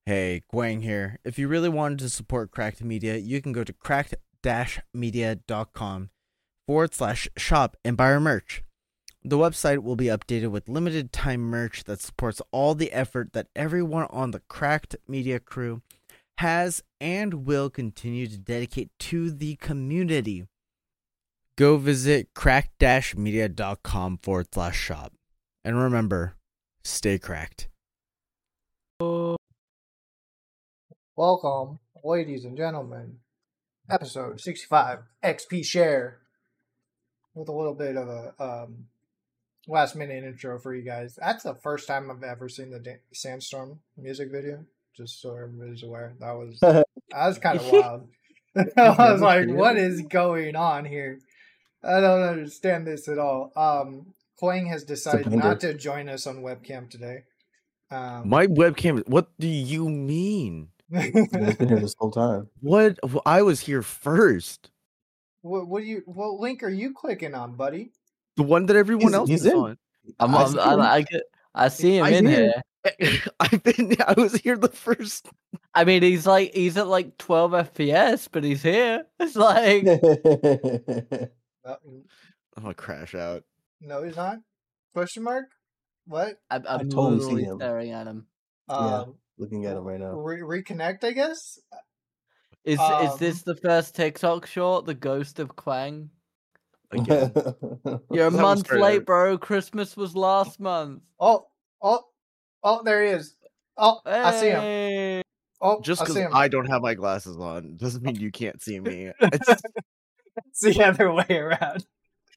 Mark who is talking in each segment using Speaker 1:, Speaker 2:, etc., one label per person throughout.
Speaker 1: Hey, Guang here. If you really wanted to support Cracked Media, you can go to cracked-media.com/shop and buy our merch. The website will be updated with limited time merch that supports all the effort that everyone on the Cracked Media crew has and will continue to dedicate to the community. Go visit cracked-media.com/shop. And remember, stay cracked.
Speaker 2: Welcome, ladies and gentlemen, episode 65, XP Share, with a little bit of a last minute intro for you guys. That's the first time I've ever seen the Sandstorm music video, just so everybody's aware. That was kind of wild. I was like, what is going on here? I don't understand this at all. Quang has decided not to join us on webcam today.
Speaker 1: My webcam, what do you mean?
Speaker 3: He's been here this whole time.
Speaker 1: What? I was here first.
Speaker 2: What link are you clicking on, buddy?
Speaker 1: The one that everyone else is on.
Speaker 4: I see him in here.
Speaker 1: I was here the first.
Speaker 4: I mean, he's at like 12 FPS, but he's here. It's like
Speaker 1: I'm gonna crash out.
Speaker 2: No, he's not. Question mark? What?
Speaker 4: I'm
Speaker 3: totally
Speaker 4: literally
Speaker 3: see him.
Speaker 4: staring at him.
Speaker 3: Looking at him right now.
Speaker 2: Reconnect, I guess.
Speaker 4: Is this the first TikTok short? The ghost of Quang?
Speaker 1: Again.
Speaker 4: You're a month late, bro. Christmas was last month.
Speaker 2: Oh, there he is. Oh, hey. I see him. Oh,
Speaker 1: just because I don't have my glasses on doesn't mean you can't see me.
Speaker 2: It's the other way around.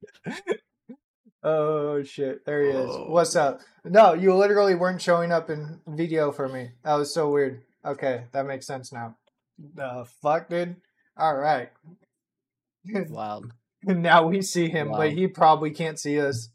Speaker 2: Oh shit! There he is. What's up? No, you literally weren't showing up in video for me. That was so weird. Okay, that makes sense now. The fuck, dude. All right.
Speaker 4: Wow.
Speaker 2: Now we see him, but he probably can't see us.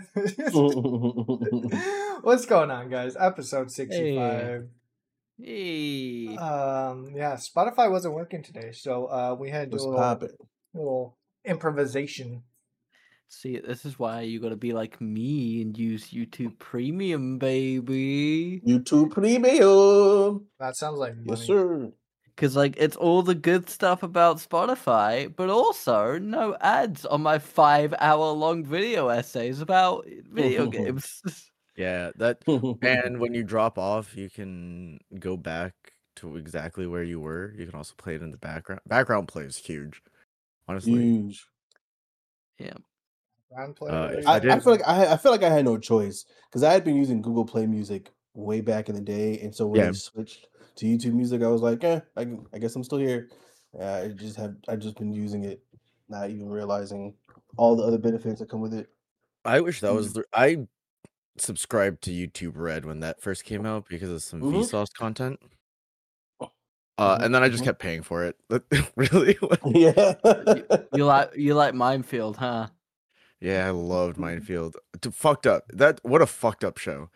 Speaker 2: What's going on, guys? Episode 65.
Speaker 4: Hey.
Speaker 2: Yeah, Spotify wasn't working today, so we had to do a little improvisation.
Speaker 4: See, this is why you gotta be like me and use YouTube Premium, baby.
Speaker 3: YouTube Premium.
Speaker 2: That sounds like money.
Speaker 3: Yes, sir.
Speaker 4: Because, like, it's all the good stuff about Spotify, but also no ads on my 5-hour-long video essays about video games.
Speaker 1: Yeah, that. And when you drop off, you can go back to exactly where you were. You can also play it in the background. Background play is huge, honestly.
Speaker 3: Huge.
Speaker 4: Yeah.
Speaker 3: I feel like I had no choice because I had been using Google Play Music way back in the day, and so when I switched to YouTube Music, I was like, I guess I'm still here. I just been using it, not even realizing all the other benefits that come with it.
Speaker 1: I wish that was I subscribed to YouTube Red when that first came out because of some Vsauce content. And then I just kept paying for it. Really?
Speaker 3: Yeah.
Speaker 4: You like Minefield, huh?
Speaker 1: Yeah, I loved Minefield. Fucked up. What a fucked up show.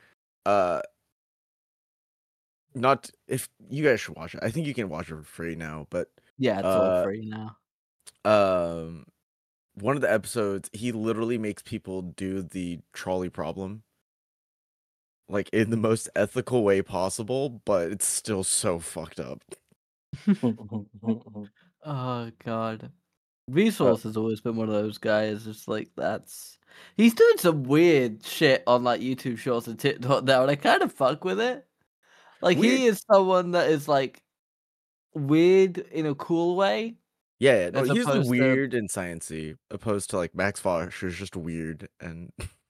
Speaker 1: Not if you guys should watch it. I think you can watch it for free now, but
Speaker 4: yeah, it's all free now.
Speaker 1: One of the episodes, he literally makes people do the trolley problem, like in the most ethical way possible, but it's still so fucked up.
Speaker 4: Oh god. Vsauce has always been one of those guys. It's like he's doing some weird shit on like YouTube Shorts and TikTok now, and I kind of fuck with it. Like he is someone that is like weird in a cool way.
Speaker 1: Yeah, no, he's weird and sciencey, opposed to like Max Fosh, who's just weird and.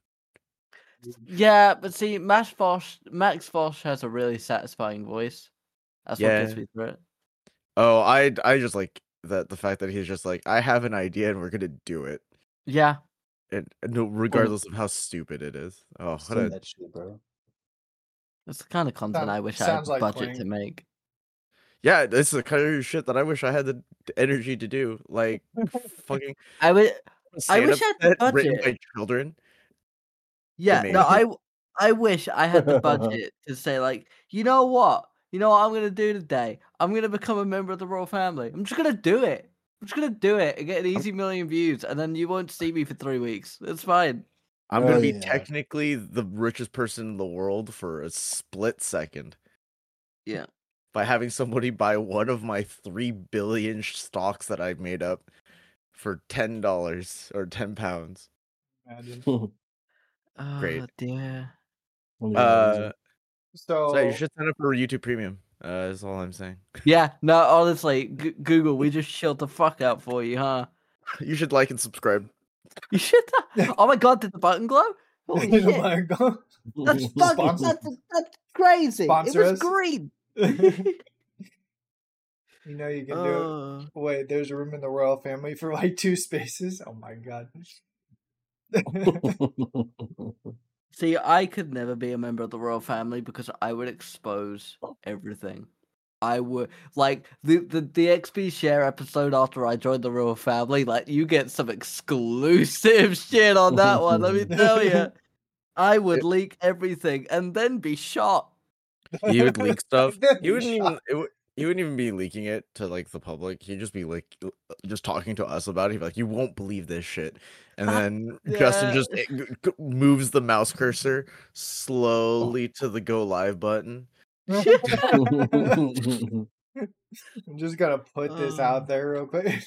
Speaker 4: Yeah, but see, Max Fosh has a really satisfying voice. That's what gets me through it.
Speaker 1: Oh, I just like the fact that he's just like, I have an idea and we're gonna do it.
Speaker 4: Yeah.
Speaker 1: And no, regardless of how stupid it is. Oh,
Speaker 3: that shit, bro.
Speaker 4: That's the kind of content I wish I had the budget to make.
Speaker 1: Yeah, this is the kind of shit that I wish I had the energy to do. Like, fucking.
Speaker 4: I wish I had the budget.
Speaker 1: Written by children.
Speaker 4: Yeah, no, I wish I had the budget to say like, you know what I'm gonna do today? I'm gonna become a member of the royal family. I'm just gonna do it. And get an easy million views, and then you won't see me for 3 weeks. It's fine.
Speaker 1: I'm gonna be technically the richest person in the world for a split second.
Speaker 4: Yeah.
Speaker 1: by having somebody buy one of my 3 billion stocks that I've made up for $10 or £10.
Speaker 2: Imagine.
Speaker 1: Great.
Speaker 4: Oh dear.
Speaker 1: So you should sign up for YouTube Premium. Is all I'm saying.
Speaker 4: Yeah, no, honestly, Google, we just shut the fuck out for you, huh?
Speaker 1: You should like and subscribe.
Speaker 4: You should. Oh my god, did the button glow? Holy shit. That's fucking. That's crazy.
Speaker 2: Sponsor
Speaker 4: it was
Speaker 2: us.
Speaker 4: green.
Speaker 2: You know you can do it. Wait, there's a room in the royal family for like 2 spaces. Oh my god.
Speaker 4: See, I could never be a member of the royal family because I would expose everything. I would like the XP share episode after I joined the royal family. Like, you get some exclusive shit on that one. Let me tell you, I would leak everything and then be shot.
Speaker 1: You would leak stuff. You wouldn't even be leaking it to like the public. He'd just be like just talking to us about it. He'd be like, "You won't believe this shit," and then Justin just moves the mouse cursor slowly to the go live button.
Speaker 2: I'm just gonna put this out there real quick.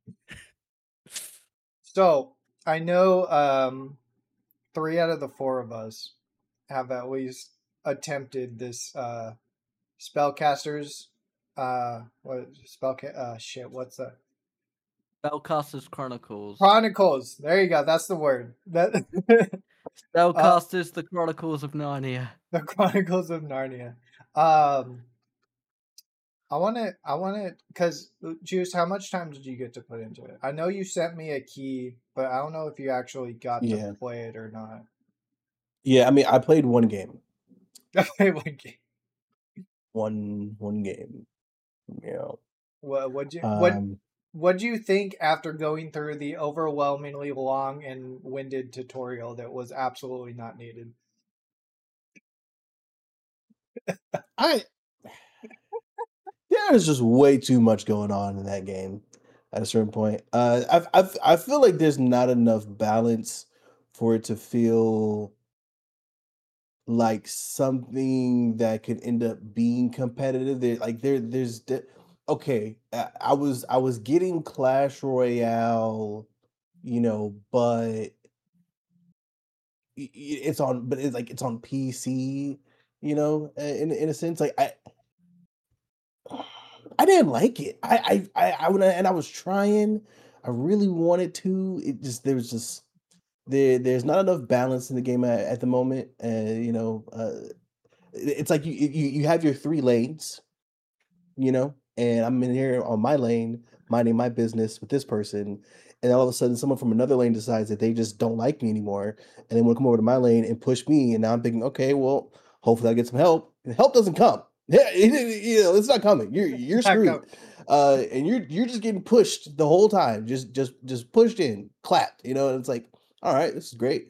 Speaker 2: So I know 3 out of the 4 of us have at least attempted this spellcasters what's that?
Speaker 4: Spellcasters Chronicles.
Speaker 2: Chronicles. There you go. That's the word. That
Speaker 4: Spellcasters, the Chronicles of Narnia.
Speaker 2: The Chronicles of Narnia. I want to, because Juice, how much time did you get to put into it? I know you sent me a key, but I don't know if you actually got to play it or not.
Speaker 3: Yeah, I mean, I played one game.
Speaker 2: I played one game.
Speaker 3: One game. Yeah.
Speaker 2: What do you think after going through the overwhelmingly long and winded tutorial that was absolutely not needed?
Speaker 3: There's just way too much going on in that game at a certain point. I feel like there's not enough balance for it to feel like something that could end up being competitive. Okay. I was getting Clash Royale, but it's on PC, in a sense. Like I didn't like it. I was trying. I really wanted to. There's not enough balance in the game at the moment. It's like you have your 3 lanes, and I'm in here on my lane, minding my business with this person, and all of a sudden someone from another lane decides that they just don't like me anymore, and they want to come over to my lane and push me, and now I'm thinking, okay, well, hopefully I get some help. And help doesn't come. Yeah, it's not coming. You're screwed, and you're just getting pushed the whole time, just pushed in, clapped, and it's like, all right, this is great.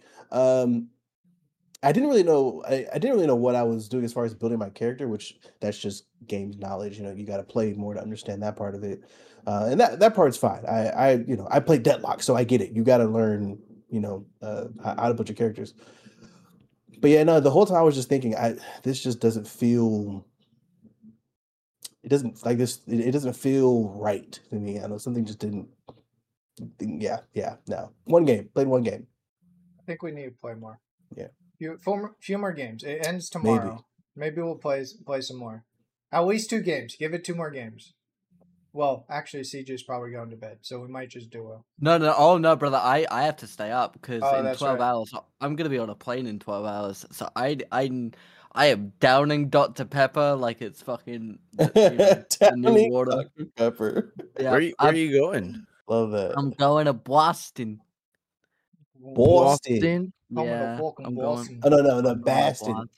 Speaker 3: I didn't really know. I didn't really know what I was doing as far as building my character, which that's just game knowledge. You got to play more to understand that part of it, and that part's fine. I played Deadlock, so I get it. You got to learn, how to build your characters. But yeah, no, the whole time I was just thinking, this just doesn't feel. It doesn't like this. It doesn't feel right to me. I know something just didn't. Yeah. No, played one game.
Speaker 2: I think we need to play more.
Speaker 3: Yeah,
Speaker 2: few more games. It ends tomorrow. Maybe we'll play some more. At least 2 games. Give it 2 more games. Well, actually, CJ's probably going to bed, so we might just do a.
Speaker 4: No. Oh no, brother. I have to stay up because in 12 hours I'm gonna be on a plane in 12 hours. So I am downing Dr. Pepper like it's fucking new water.
Speaker 3: Dr. Pepper.
Speaker 1: Yeah, where are you going?
Speaker 3: Love that.
Speaker 4: I'm going to Boston.
Speaker 3: Boston.
Speaker 4: Yeah, I'm
Speaker 2: Boston.
Speaker 3: Going. Oh no, Boston.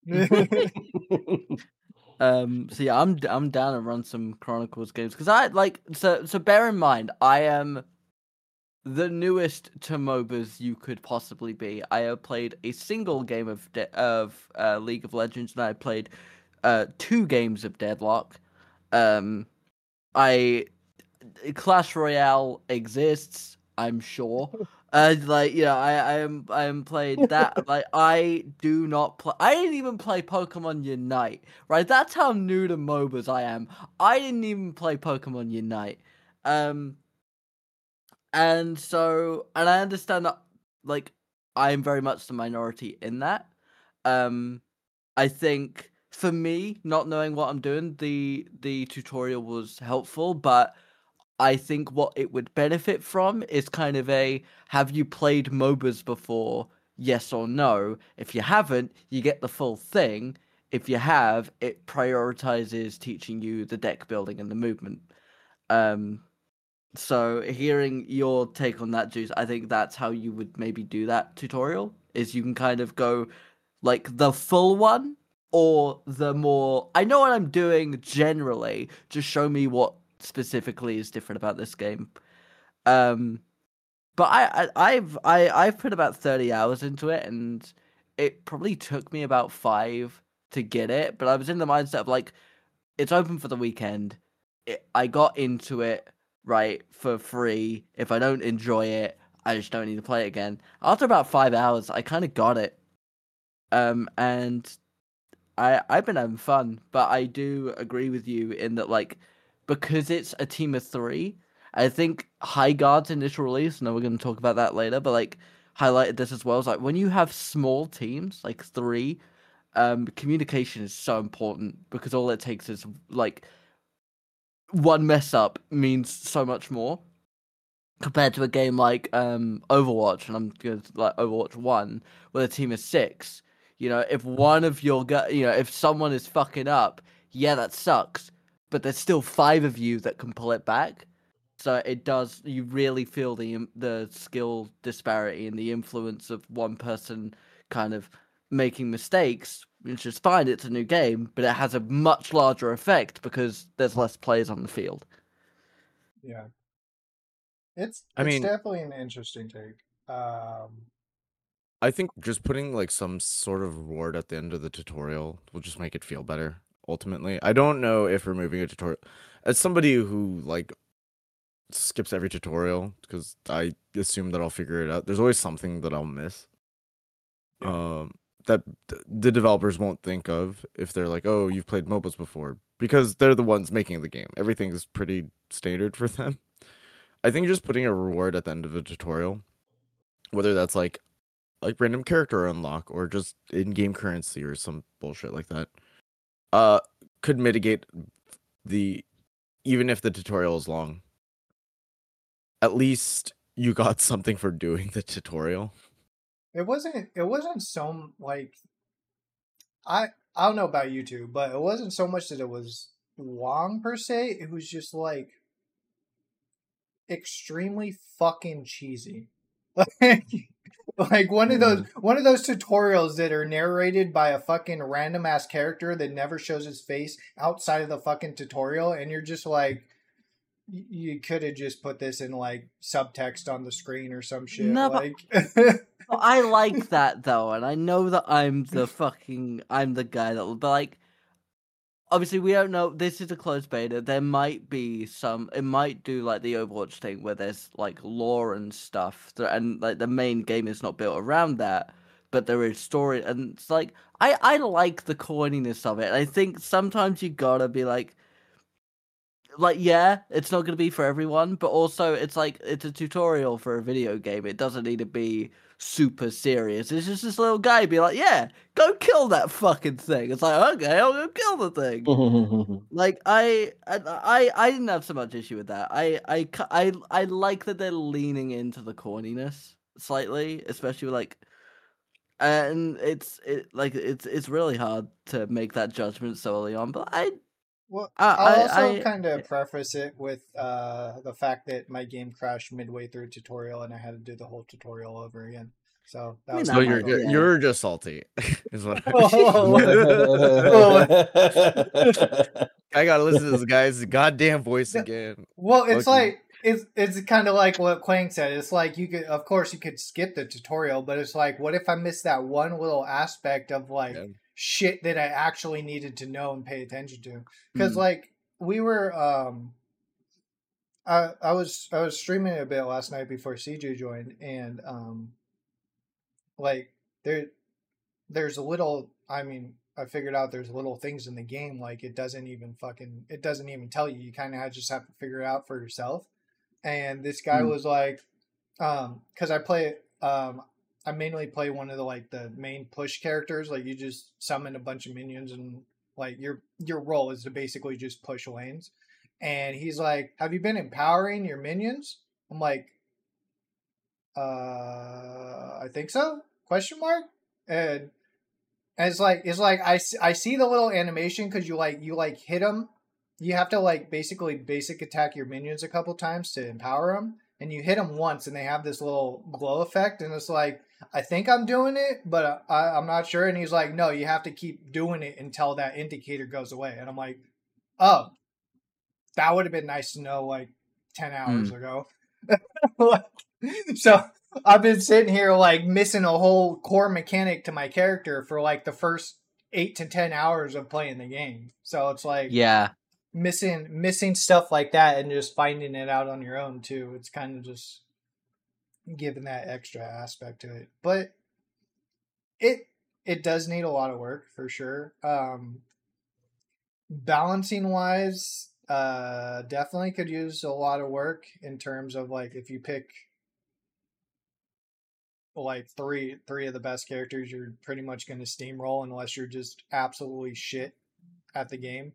Speaker 4: So yeah, I'm down to run some Chronicles games because I like so bear in mind I am the newest to MOBAs you could possibly be. I have played a single game of League of Legends, and I played 2 games of Deadlock. Clash Royale exists, I'm sure. Like, you know, I am played that. Like, I do not play. I didn't even play Pokemon Unite. Right, that's how new to MOBAs I am. I didn't even play Pokemon Unite. And so, and I understand that, like, I am very much the minority in that. I think for me, not knowing what I'm doing, the tutorial was helpful, but I think what it would benefit from is kind of a, have you played MOBAs before? Yes or no. If you haven't, you get the full thing. If you have, it prioritizes teaching you the deck building and the movement. So hearing your take on that, Juice, I think that's how you would maybe do that tutorial, is you can kind of go like the full one or the more, I know what I'm doing generally, just show me what specifically is different about this game. But I've put about 30 hours into it, and it probably took me about 5 to get it, but I was in the mindset of like, it's open for the weekend. I got into it, right, for free. If I don't enjoy it, I just don't need to play it again. After about 5 hours, I kind of got it. And I've been having fun, but I do agree with you in that, like, because it's a team of 3, I think Highguard's initial release, and we're going to talk about that later, but like highlighted this as well, is like when you have small teams, like 3, communication is so important, because all it takes is like one mess up means so much more compared to a game like Overwatch, and I'm going to like Overwatch 1, where the team is 6. You know, if one of your if someone is fucking up, yeah, that sucks, but there's still 5 of you that can pull it back. So it does, you really feel the skill disparity and the influence of one person kind of making mistakes, which is fine, it's a new game, but it has a much larger effect because there's less players on the field.
Speaker 2: Yeah. It's definitely an interesting take.
Speaker 5: I think just putting like some sort of reward at the end of the tutorial will just make it feel better. Ultimately, I don't know if removing a tutorial, as somebody who like skips every tutorial because I assume that I'll figure it out, there's always something that I'll miss. That the developers won't think of if they're like, oh, you've played MOBAs before, because they're the ones making the game. Everything is pretty standard for them. I think just putting a reward at the end of a tutorial, whether that's like random character unlock or just in-game currency or some bullshit like that, could mitigate even if the tutorial is long, at least you got something for doing the tutorial.
Speaker 2: It wasn't so like, I don't know about you two, but it wasn't so much that it was long per se. It was just like extremely fucking cheesy. Like one of those tutorials that are narrated by a fucking random ass character that never shows his face outside of the fucking tutorial, and you're just like, you could have just put this in like subtext on the screen or some shit.
Speaker 4: No,
Speaker 2: like
Speaker 4: I like that though, and I know that I'm the guy that will, but like, obviously we don't know, this is a closed beta, there might be it might do like the Overwatch thing where there's like lore and stuff, and like the main game is not built around that, but there is story, and it's like, I like the corniness of it. I think sometimes you gotta be like, yeah, it's not going to be for everyone, but also it's like, it's a tutorial for a video game. It doesn't need to be super serious. It's just this little guy be like, yeah, go kill that fucking thing. It's like, okay, I'll go kill the thing. Like, I didn't have so much issue with that. I like that they're leaning into the corniness slightly, especially with like, and it's really hard to make that judgment so early on, but
Speaker 2: well, I'll also kind of preface it with the fact that my game crashed midway through a tutorial and I had to do the whole tutorial over again. So that was
Speaker 5: you're just salty, is what I gotta listen to this guy's goddamn voice again.
Speaker 2: Well, it's like it's kind of like what Quang said. It's like, you could skip the tutorial, but it's like, what if I missed that one little aspect of like shit that I actually needed to know and pay attention to? Because like we were I was streaming a bit last night before CJ joined, and like there's a little. I mean, I figured out there's little things in the game like it doesn't even tell you. You kind of just have to figure it out for yourself. And this guy was like, because I mainly play one of the main push characters. Like you just summon a bunch of minions and like your role is to basically just push lanes. And he's like, "Have you been empowering your minions?" I'm like, I think so? Question mark. And it's like I see the little animation because you hit them. You have to like basically basic attack your minions a couple times to empower them, and you hit them once, and they have this little glow effect, and it's like I think I'm doing it, but I'm not sure. And he's like, "No, you have to keep doing it until that indicator goes away." And I'm like, "Oh, that would have been nice to know like 10 hours ago." So I've been sitting here like missing a whole core mechanic to my character for like the first 8 to 10 hours of playing the game. So it's like missing stuff like that and just finding it out on your own too. It's kind of just giving that extra aspect to it. But it does need a lot of work for sure. Balancing wise, definitely could use a lot of work in terms of like if you pick like three of the best characters, you're pretty much going to steamroll unless you're just absolutely shit at the game.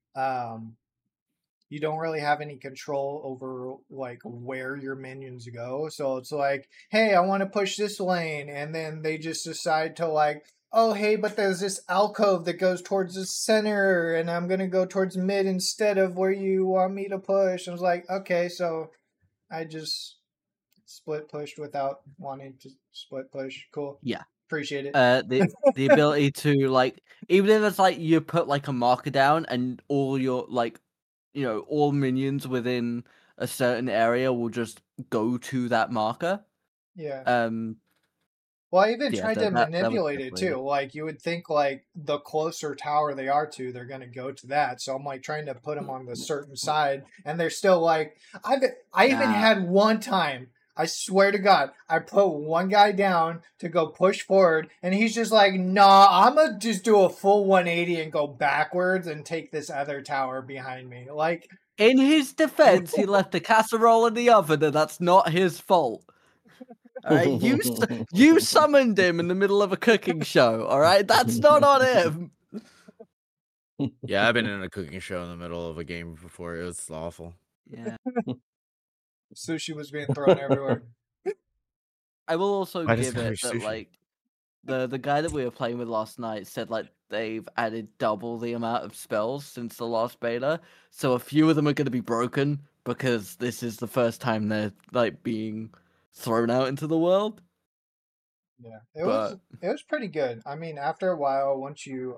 Speaker 2: You don't really have any control over like where your minions go. So it's like, hey, I want to push this lane, and then they just decide to like, oh, hey, but there's this alcove that goes towards the center, and I'm going to go towards mid instead of where you want me to push. I was like, okay, so I just split pushed without wanting to split push. Cool.
Speaker 4: Yeah.
Speaker 2: Appreciate it.
Speaker 4: The ability to like, even if it's like you put like a marker down and all your like, you know, all minions within a certain area will just go to that marker.
Speaker 2: Yeah. Well, I even tried to manipulate it too. Like you would think like the closer tower they are to, they're going to go to that. So I'm like trying to put them on the certain side, and they're still like, I even had one time, I swear to God, I put one guy down to go push forward, and he's just like, nah, I'm going to just do a full 180 and go backwards and take this other tower behind me. Like,
Speaker 4: in his defense, he left the casserole in the oven, and that's not his fault. All right, you summoned him in the middle of a cooking show. All right, that's not on him.
Speaker 5: Yeah, I've been in a cooking show in the middle of a game before. It was awful.
Speaker 4: Yeah,
Speaker 2: sushi was being thrown everywhere.
Speaker 4: I will also give it that like the guy that we were playing with last night said like they've added double the amount of spells since the last beta, so a few of them are going to be broken because this is the first time they're like being thrown out into the world.
Speaker 2: Yeah, it was pretty good. I mean, after a while, once you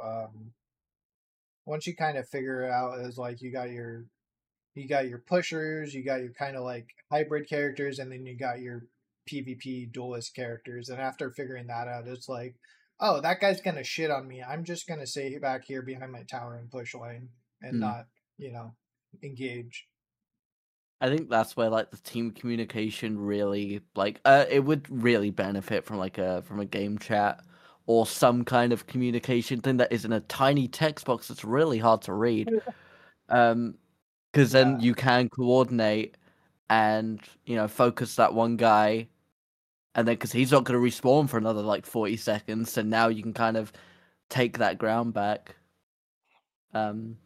Speaker 2: kind of figure it out, is like you got your pushers, you got your kind of like hybrid characters, and then you got your PvP duelist characters. And after figuring that out, it's like, oh, that guy's gonna shit on me. I'm just gonna stay back here behind my tower and push lane and not, engage.
Speaker 4: I think that's where like the team communication really like it would really benefit from like from a game chat or some kind of communication thing that is in a tiny text box that's really hard to read. Because then you can coordinate and focus that one guy, and then because he's not going to respawn for another like 40 seconds, so now you can kind of take that ground back.
Speaker 2: Not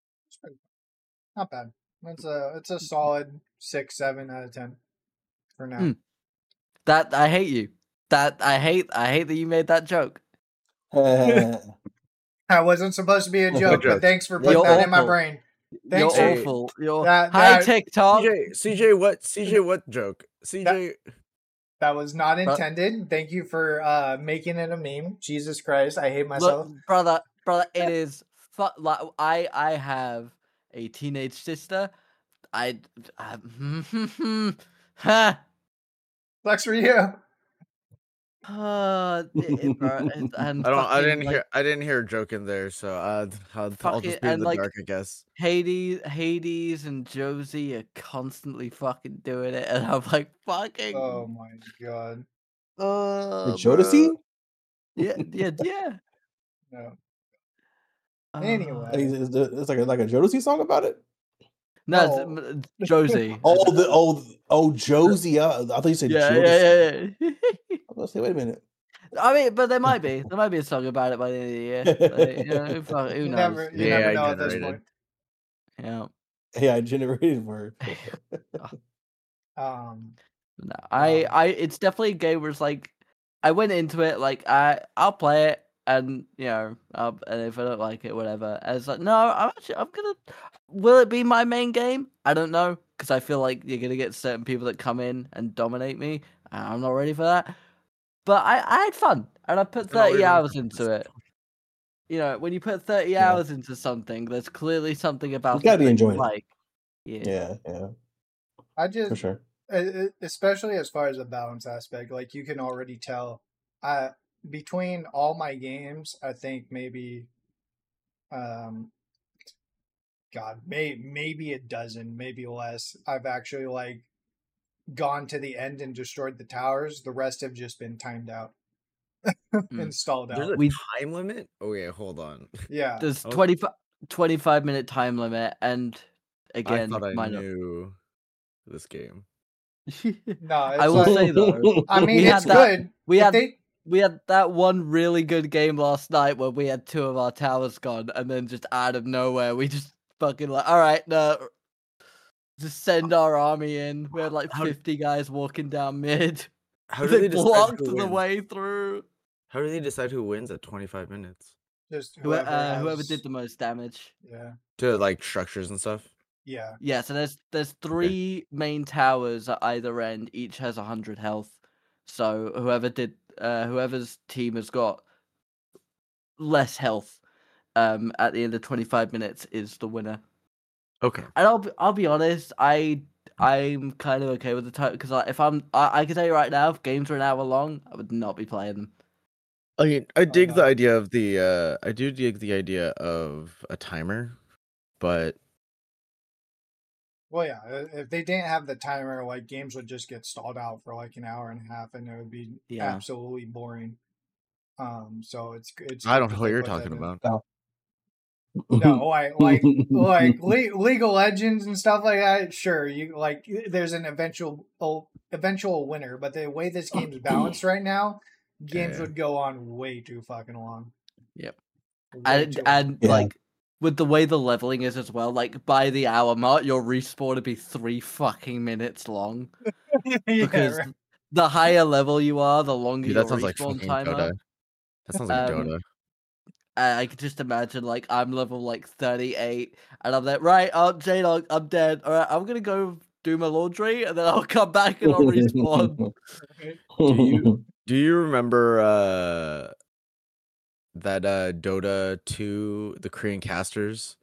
Speaker 2: bad. It's a solid 6-7 out of 10 for now.
Speaker 4: That I hate you. That I hate that you made that joke.
Speaker 2: That wasn't supposed to be a joke, but thanks for putting that in my brain. Thanks.
Speaker 4: You're awful. Hi TikTok.
Speaker 5: CJ, what joke? CJ,
Speaker 2: that was not intended. Thank you for making it a meme. Jesus Christ, I hate myself.
Speaker 4: Look, brother, it is like I have a teenage sister.
Speaker 2: Flex for you.
Speaker 4: And
Speaker 5: I didn't hear a joke in there, so I'll just be in the dark, I guess.
Speaker 4: Hades and Josie are constantly fucking doing it, and I'm like, fucking.
Speaker 2: Oh my god.
Speaker 3: Jodeci?
Speaker 4: Yeah.
Speaker 2: No.
Speaker 4: Uh,
Speaker 2: Anyway,
Speaker 3: it's like a Jodeci song about it.
Speaker 4: No, it's Josie.
Speaker 3: Josie. I thought you said
Speaker 4: Jodeci.
Speaker 3: Yeah. I was gonna say, wait a minute.
Speaker 4: I mean, but there might be a song about it by the end of the year. Like, who knows?
Speaker 2: You never know at this point.
Speaker 4: Yeah.
Speaker 3: Yeah, I generated word.
Speaker 4: No, it's definitely a game where it's like, I went into it like I'll play it, and and if I don't like it, whatever. And it's like, no, I'm gonna. Will it be my main game? I don't know, because I feel like you're gonna get certain people that come in and dominate me. And I'm not ready for that. But I had fun, and I put 30 hours into it. When you put 30 hours into something, there's clearly something about
Speaker 3: it that you
Speaker 4: like.
Speaker 3: Yeah.
Speaker 2: I just,
Speaker 3: for sure,
Speaker 2: especially as far as the balance aspect, like you can already tell. Between all my games, I think maybe, maybe a dozen, maybe less. I've actually like gone to the end and destroyed the towers. The rest have just been timed out. Installed out.
Speaker 5: There's a time limit? Oh yeah, hold on.
Speaker 2: Yeah.
Speaker 4: There's 25-minute time limit, and again,
Speaker 5: I thought I knew this game.
Speaker 2: No,
Speaker 4: I will say though.
Speaker 2: I mean, it's good.
Speaker 4: We had that one really good game last night where we had 2 of our towers gone, and then just out of nowhere, we just fucking like, all right, no, just send our army in. We had like 50 guys walking down mid.
Speaker 5: How do they
Speaker 4: blocked the way through?
Speaker 5: How do they decide who wins at 25 minutes?
Speaker 2: Just
Speaker 4: whoever did the most damage.
Speaker 2: Yeah.
Speaker 5: To like structures and stuff.
Speaker 2: Yeah.
Speaker 4: Yeah. So there's 3 main towers at either end. Each has 100 health. So whoever's team has got less health, at the end of 25 minutes is the winner.
Speaker 5: Okay.
Speaker 4: And I'll be honest, I'm kind of okay with the time, because if I can tell you right now, if games are an hour long, I would not be playing them.
Speaker 5: I mean, I dig the idea of I do dig the idea of a timer, but.
Speaker 2: Well, yeah, if they didn't have the timer, like games would just get stalled out for like an hour and a half, and it would be absolutely boring. So it's.
Speaker 5: I don't know what you're talking about.
Speaker 2: No, like League of Legends and stuff like that. Sure, you like there's an eventual winner, but the way this game's balanced right now, games would go on way too fucking long.
Speaker 4: Yep, and like with the way the leveling is as well, like by the hour mark, your respawn would be 3 fucking minutes long. Because the higher level you are, the longer your respawn timer.
Speaker 5: That sounds like Dota.
Speaker 4: I could just imagine, like, I'm level, like, 38, and I'm like, right, Jane, I'm dead. All right, I'm gonna go do my laundry, and then I'll come back and I'll respawn.
Speaker 5: Do you remember that Dota 2, the Korean casters?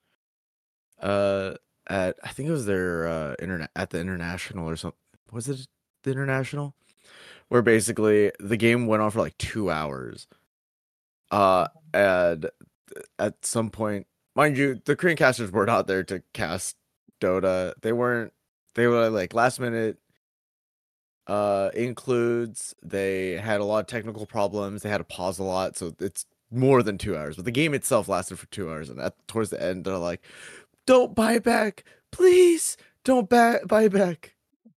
Speaker 5: I think it was their at the International or something. Was it the International? Where basically the game went on for like 2 hours. And at some point, mind you, the Korean casters were not there to cast Dota. They were like last minute includes. They had a lot of technical problems. They had to pause a lot, so it's more than 2 hours. But the game itself lasted for 2 hours, and towards the end, they're like, "Don't buy back, please. Don't buy back."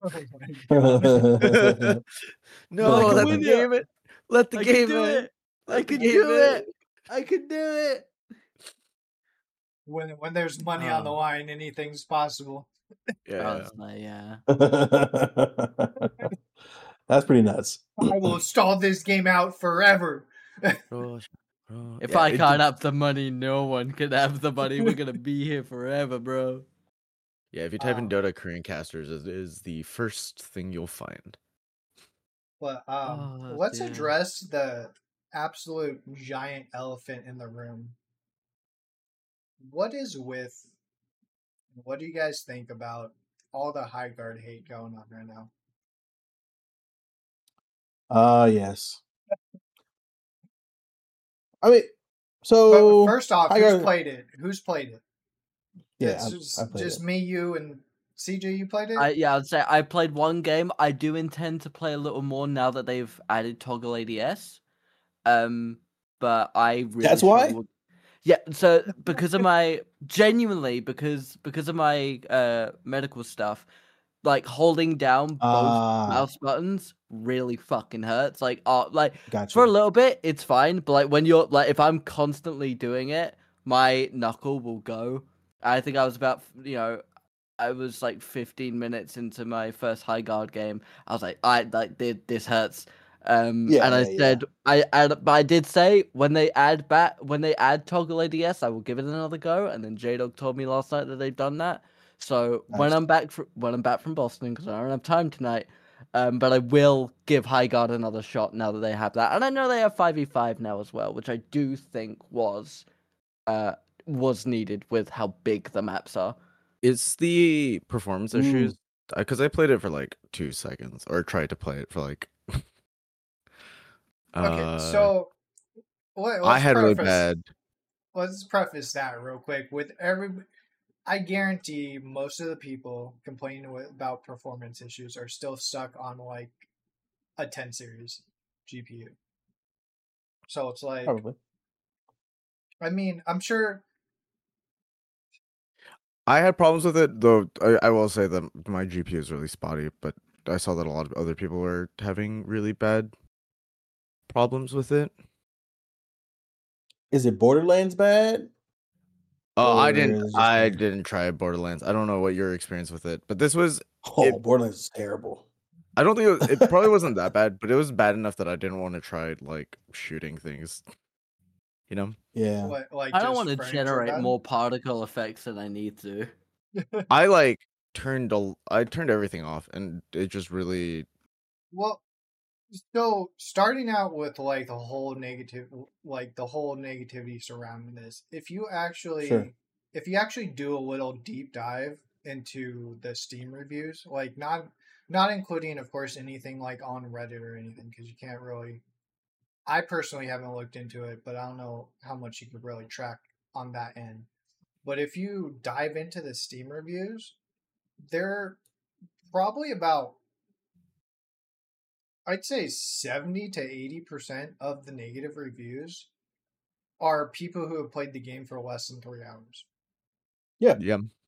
Speaker 5: No, let the game it. Let the game in.
Speaker 4: I can do it. I can do it.
Speaker 2: When there's money on the line, anything's possible.
Speaker 4: Yeah.
Speaker 3: That's pretty nuts.
Speaker 2: I will stall this game out forever.
Speaker 4: If I can't have the money, no one can have the money. We're gonna be here forever, bro.
Speaker 5: Yeah, if you type in Dota Korean casters, it is the first thing you'll find.
Speaker 2: But let's address the absolute giant elephant in the room. What do you guys think about all the high guard hate going on right now?
Speaker 3: Yes. I mean, so
Speaker 2: but first off, who's played it? Who's played it?
Speaker 3: Yeah,
Speaker 2: it's just me, you, and CJ. You played it?
Speaker 4: I'd say I played one game. I do intend to play a little more now that they've added toggle ADS. But I really
Speaker 3: that's why.
Speaker 4: Yeah, so because of my because of my medical stuff, like holding down both mouse buttons really fucking hurts. Like,
Speaker 3: gotcha.
Speaker 4: For a little bit it's fine, but like when you're like, if I'm constantly doing it, my knuckle will go. I think I was about, I was like 15 minutes into my first high guard game. I was like, this hurts. But I did say when they add toggle ADS, I will give it another go. And then J-Dog told me last night that they've done that. So nice. when I'm back from Boston, because I don't have time tonight, but I will give High Guard another shot now that they have that. And I know they have 5v5 now as well, which I do think was needed with how big the maps are.
Speaker 5: It's the performance issues, because I played it for like 2 seconds, or tried to play it for like.
Speaker 2: Okay, so
Speaker 5: I had really bad.
Speaker 2: Let's preface that real quick with I guarantee most of the people complaining about performance issues are still stuck on like a 10 series GPU. So it's like,
Speaker 3: probably.
Speaker 2: I mean, I'm sure.
Speaker 5: I had problems with it, though. I will say that my GPU is really spotty, but I saw that a lot of other people were having really bad problems with it.
Speaker 3: Is it Borderlands bad?
Speaker 5: I didn't try Borderlands. I don't know what your experience with it, but this was.
Speaker 3: Borderlands is terrible.
Speaker 5: I don't think it probably wasn't that bad, but it was bad enough that I didn't want to try like shooting things. You know?
Speaker 3: Yeah.
Speaker 4: I don't want to generate more particle effects than I need to.
Speaker 5: I turned everything off, and it just really.
Speaker 2: Well, so starting out with like the whole negativity surrounding this, if you actually do a little deep dive into the Steam reviews, like not including, of course, anything like on Reddit or anything, because you can't really. I personally haven't looked into it, but I don't know how much you could really track on that end. But if you dive into the Steam reviews, they're probably about, I'd say 70 to 80% of the negative reviews are people who have played the game for less than 3 hours.
Speaker 3: Yeah.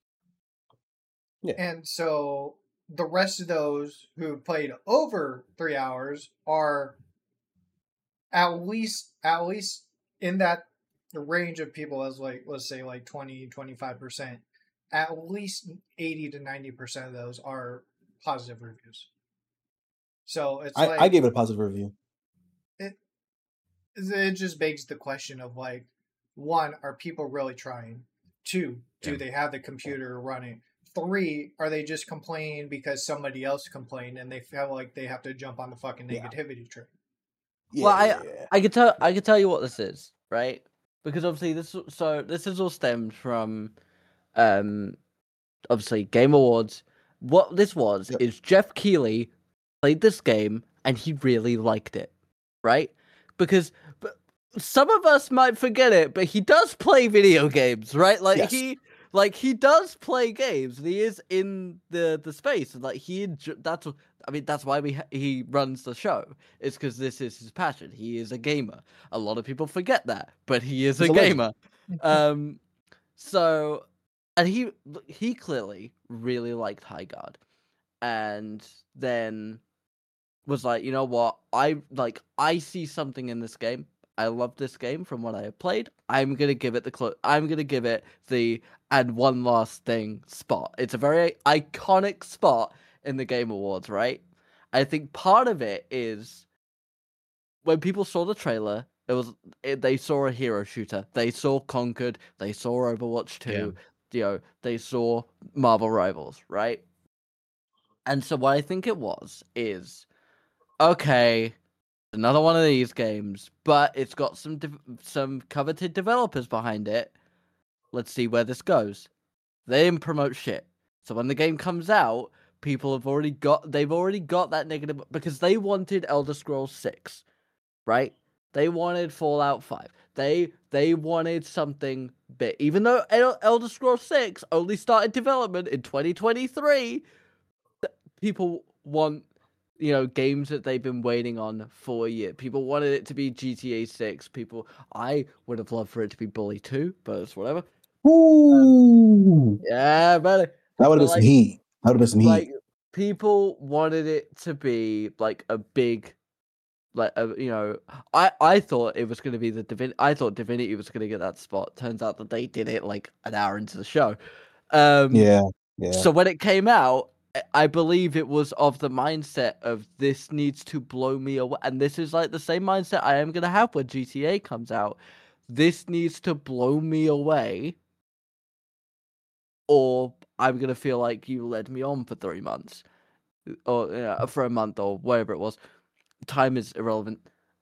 Speaker 2: And so the rest of those who played over 3 hours are at least in that range of people, as like, let's say like 20-25%, at least 80 to 90% of those are positive reviews. So it's
Speaker 3: I gave it a positive review.
Speaker 2: It just begs the question of like, 1, are people really trying? 2, do they have the computer running? 3, are they just complaining because somebody else complained and they feel like they have to jump on the fucking negativity train?
Speaker 4: I could tell you what this is, right? Because obviously this is all stemmed from obviously Game Awards. What this was is Jeff Keighley played this game and he really liked it, right? Because some of us might forget it, but he does play video games, right? Like he does play games. And he is in the space, and like that's why he runs the show. It's because this is his passion. He is a gamer. A lot of people forget that, but he's a gamer. So, and he clearly really liked High Guard, and then was like, you know what? I see something in this game. I love this game from what I have played. I'm gonna give it the and one last thing spot. It's a very iconic spot in the Game Awards, right? I think part of it is when people saw the trailer, they saw a hero shooter. They saw Conquered. They saw Overwatch 2. Yeah. They saw Marvel Rivals, right? And so what I think it was is, okay, another one of these games, but it's got some coveted developers behind it. Let's see where this goes. They didn't promote shit. So when the game comes out, people have already got that negative, because they wanted Elder Scrolls 6, right? They wanted Fallout 5. They wanted something big. Even though Elder Scrolls 6 only started development in 2023, people want, games that they've been waiting on for a year. People wanted it to be GTA 6. I would have loved for it to be Bully 2, but it's whatever.
Speaker 3: Ooh.
Speaker 4: Yeah, but
Speaker 3: that would have been some heat. That would have been some heat.
Speaker 4: People wanted it to be like a big, I thought it was going to be I thought Divinity was going to get that spot. Turns out that they did it like an hour into the show.
Speaker 3: Yeah.
Speaker 4: So when it came out, I believe it was of the mindset of this needs to blow me away. And this is like the same mindset I am going to have when GTA comes out. This needs to blow me away, or I'm going to feel like you led me on for 3 months. Or for a month, or whatever it was. Time is irrelevant.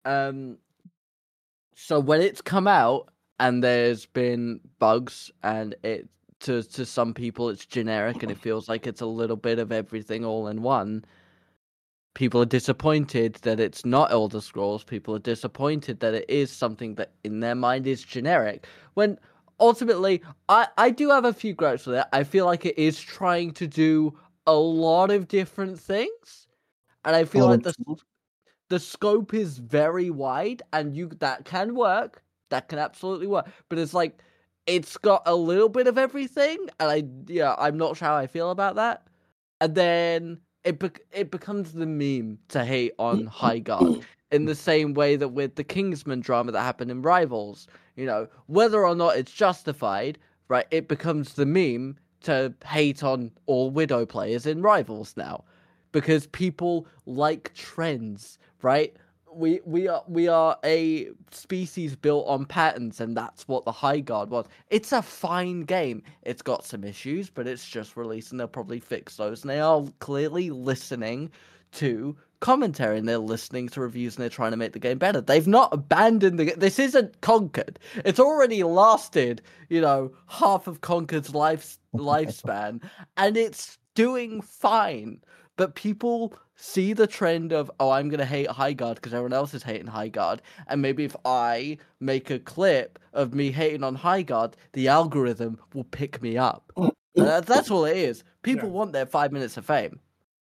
Speaker 4: So when it's come out and there's been bugs, and it to some people it's generic and it feels like it's a little bit of everything all in one, people are disappointed that it's not Elder Scrolls. People are disappointed that it is something that in their mind is generic. When ultimately, I do have a few gripes with it. I feel like it is trying to do a lot of different things, and I feel like the scope is very wide, and that can work. That can absolutely work. But it's like, it's got a little bit of everything, and I'm not sure how I feel about that. And then it becomes the meme to hate on Highguard, in the same way that with the Kingsman drama that happened in Rivals, whether or not it's justified, right? It becomes the meme to hate on all Widow players in Rivals now, because people like trends, right? We are a species built on patterns, and that's what the Highguard was. It's a fine game. It's got some issues, but it's just released, and they'll probably fix those. And they are clearly listening to commentary, and they're listening to reviews, and they're trying to make the game better. They've not abandoned the game. This isn't Conquered. It's already lasted, half of Conquered's lifespan, and it's doing fine. But people see the trend of, I'm going to hate Highguard because everyone else is hating Highguard. And maybe if I make a clip of me hating on Highguard, the algorithm will pick me up. That's all it is. People want their 5 minutes of fame.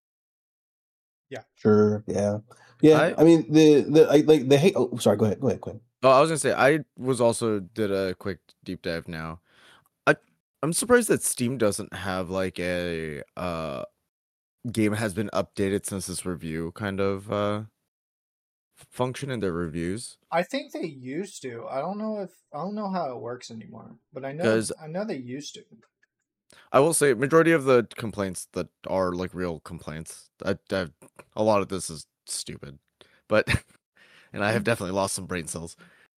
Speaker 2: Yeah.
Speaker 3: Sure. Yeah. Yeah. I mean, the hate. Oh, sorry. Go ahead, Quinn.
Speaker 5: Oh, I was going to say, I did a quick deep dive now. I'm surprised that Steam doesn't have like a game has been updated since this review kind of function in their reviews.
Speaker 2: I think they used to. I don't know how it works anymore, but I know they used to.
Speaker 5: I will say majority of the complaints that are like real complaints, a lot of this is stupid, but and I have definitely lost some brain cells.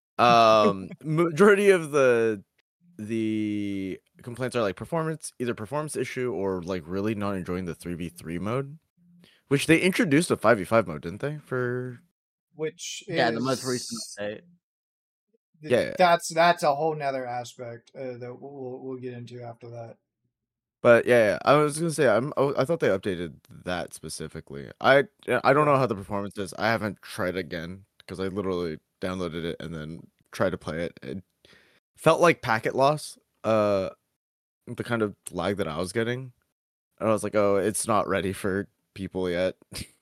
Speaker 5: Majority of the complaints are like either performance issue or like really not enjoying the 3v3 mode, which they introduced a 5v5 mode, didn't they?
Speaker 2: Which is
Speaker 4: the most recent update.
Speaker 5: Yeah,
Speaker 2: that's a whole nother aspect that we'll get into after that.
Speaker 5: But yeah, I was gonna say I thought they updated that specifically. I don't know how the performance is. I haven't tried again because I literally downloaded it and then tried to play it. It felt like packet loss, the kind of lag that I was getting. And I was like, oh, it's not ready for people yet.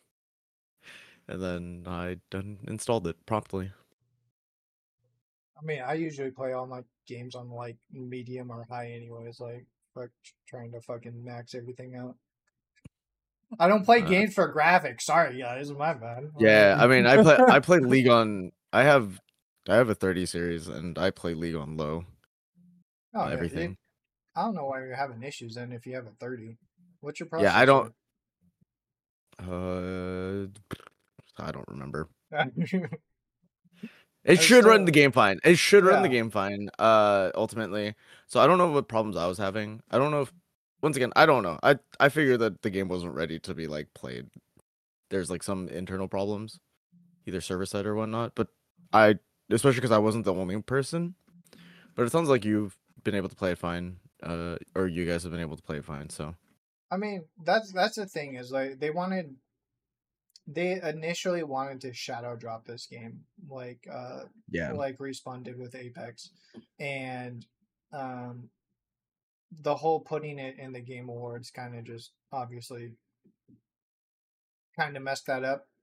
Speaker 5: And then I installed it promptly.
Speaker 2: I mean, I usually play all my games on like medium or high anyways, like trying to fucking max everything out. I don't play games for graphics. Sorry guys, my bad.
Speaker 5: Yeah, I mean, I play League on I have a 30 series and I play League on low.
Speaker 2: Oh,
Speaker 5: everything.
Speaker 2: I don't know why you're having issues then if you have a 30. What's your processor?
Speaker 5: Yeah, I don't remember. It should run the game fine. It should run the game fine, ultimately. So I don't know what problems I was having. I don't know if, once again, I don't know. I figured that the game wasn't ready to be like played. There's like some internal problems, either server side or whatnot. But especially because I wasn't the only person. But it sounds like you've been able to play it fine, or you guys have been able to play it fine. So,
Speaker 2: I mean, that's the thing is like they wanted they initially wanted to shadow drop this game, like Respawn did with Apex, and the whole putting it in the Game Awards kind of just obviously kind of messed that up.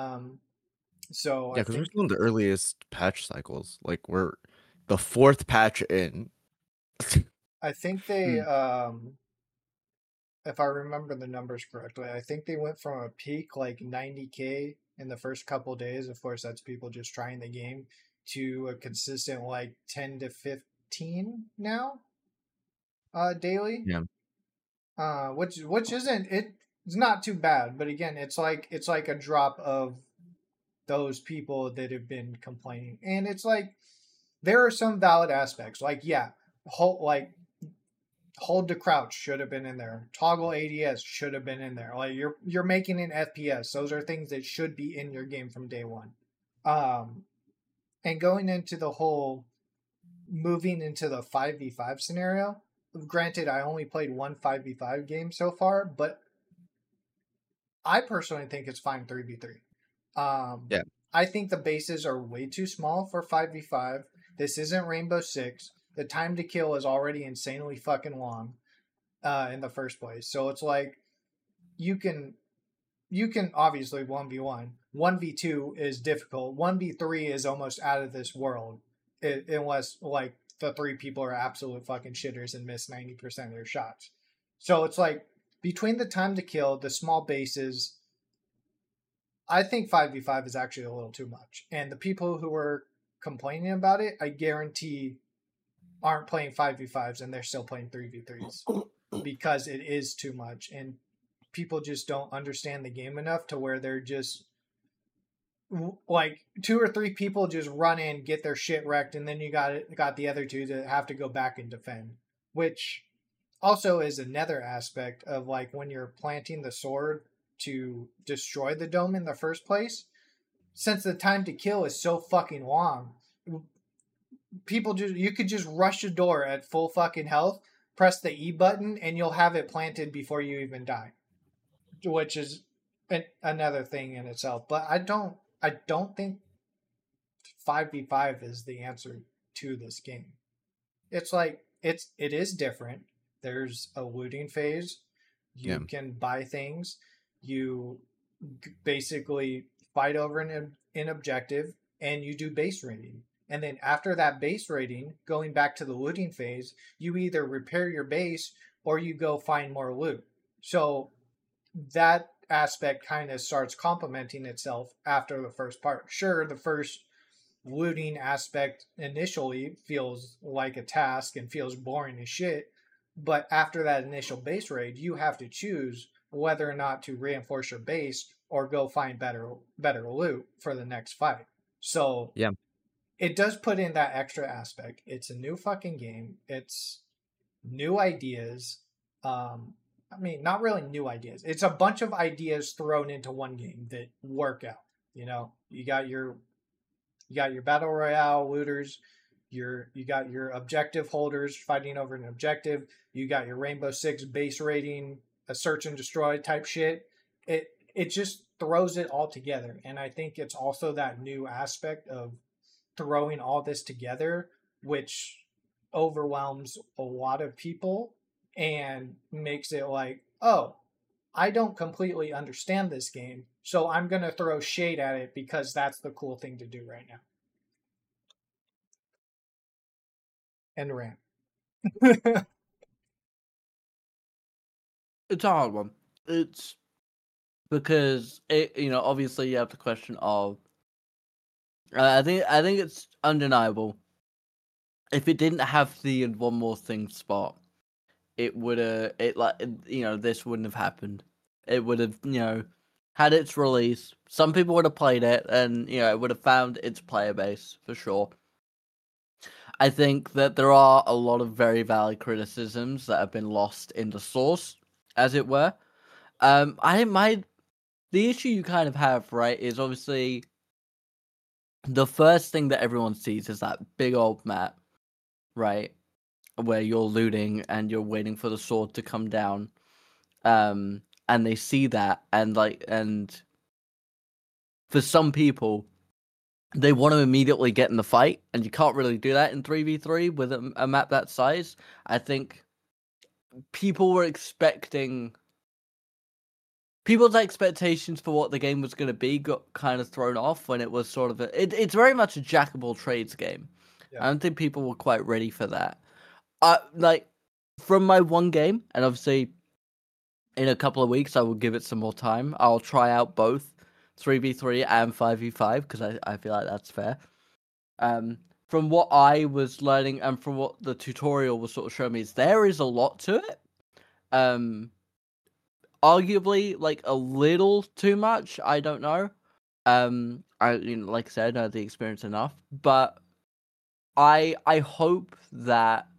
Speaker 2: So
Speaker 5: yeah, because we're still in the earliest patch cycles. Like we're the 4th patch in.
Speaker 2: I think they, if I remember the numbers correctly, I think they went from a peak like 90K in the first couple of days. Of course, that's people just trying the game, to a consistent like 10 to 15 now, daily.
Speaker 5: Yeah.
Speaker 2: Which isn't, it's not too bad, but again, it's like a drop of those people that have been complaining, and it's like there are some valid aspects, like hold to crouch should have been in there, toggle ADS should have been in there, like you're making an FPS. Those are things that should be in your game from day one. And going into the whole moving into the 5v5 scenario, granted I only played one 5v5 game so far, but I personally think it's fine 3v3.
Speaker 5: Yeah,
Speaker 2: I think the bases are way too small for 5v5. This isn't Rainbow Six. The time to kill is already insanely fucking long in the first place. So it's like you can obviously 1v1. 1v2 is difficult. 1v3 is almost out of this world, unless like the 3 people are absolute fucking shitters and miss 90% of their shots. So it's like between the time to kill, the small bases, I think 5v5 is actually a little too much. And the people who are complaining about it, I guarantee aren't playing 5v5s and they're still playing 3v3s because it is too much, and people just don't understand the game enough to where they're just like 2 or 3 people just run in, get their shit wrecked, and then you got the other 2 that have to go back and defend, which also is another aspect of like when you're planting the sword to destroy the dome in the first place. Since the time to kill is so fucking long, you could just rush a door at full fucking health, press the E button, and you'll have it planted before you even die, which is another thing in itself. But I don't think 5v5 is the answer to this game. It's like it is different. There's a looting phase. You can buy things. You basically fight over an objective, and you do base raiding. And then after that base raiding, going back to the looting phase, you either repair your base or you go find more loot. So that aspect kind of starts complementing itself after the first part. Sure, the first looting aspect initially feels like a task and feels boring as shit, but after that initial base raid, you have to choose whether or not to reinforce your base or go find better loot for the next fight. So
Speaker 5: yeah,
Speaker 2: it does put in that extra aspect. It's a new fucking game. It's new ideas. I mean, not really new ideas. It's a bunch of ideas thrown into one game that work out. You know, you got your battle royale looters. You got your objective holders fighting over an objective. You got your Rainbow Six base raiding, a search and destroy type shit. It just throws it all together. And I think it's also that new aspect of throwing all this together, which overwhelms a lot of people and makes it like, oh, I don't completely understand this game, so I'm going to throw shade at it because that's the cool thing to do right now. And rant.
Speaker 4: It's a hard one. It's because obviously you have the question of I think it's undeniable. If it didn't have the one more thing spot, this wouldn't have happened. It would have, had its release. Some people would have played it, and it would have found its player base for sure. I think that there are a lot of very valid criticisms that have been lost in the source, as it were. The issue you kind of have, right, is obviously the first thing that everyone sees is that big old map, right, where you're looting and you're waiting for the sword to come down, and they see that and for some people, they want to immediately get in the fight, and you can't really do that in 3v3 with a map that size. I think people's expectations for what the game was going to be got kind of thrown off when it was sort of it's very much a jack of all trades game. Yeah. I don't think people were quite ready for that. Like from my one game, and obviously in a couple of weeks I will give it some more time. I'll try out both 3v3 and 5v5 because I feel like that's fair. From what I was learning and from what the tutorial was sort of showing me, is there is a lot to it. Arguably, like a little too much. I don't know. Like I said, I don't have the experience enough, but I hope that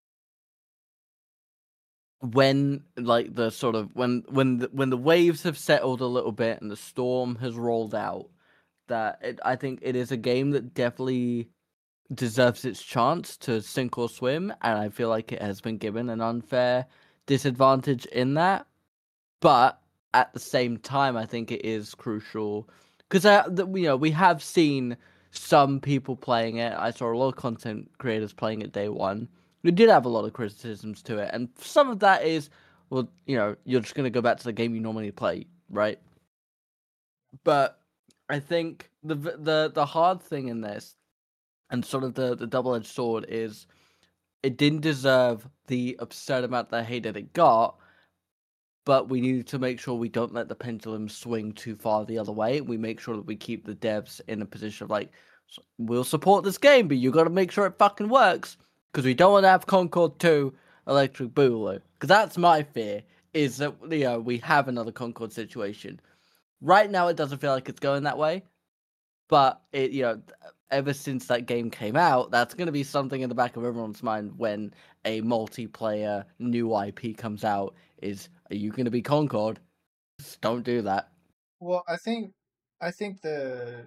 Speaker 4: when like the sort of when the waves have settled a little bit and the storm has rolled out, that I think it is a game that definitely deserves its chance to sink or swim, and I feel like it has been given an unfair disadvantage in that. But at the same time, I think it is crucial because we have seen some people playing it. I saw a lot of content creators playing it day one. We did have a lot of criticisms to it, and some of that is, well, you're just going to go back to the game you normally play, right? But I think the hard thing in this, and sort of the double-edged sword, is it didn't deserve the absurd amount that I hated it got, but we need to make sure we don't let the pendulum swing too far the other way. We make sure that we keep the devs in a position of like, we'll support this game, but you got to make sure it fucking works, because we don't want to have Concord 2 Electric Boogaloo. Because that's my fear, is that we have another Concord situation. Right now, it doesn't feel like it's going that way, but it ever since that game came out, that's going to be something in the back of everyone's mind when a multiplayer new IP comes out. Are you going to be Concord? Just don't do that.
Speaker 2: Well, I think the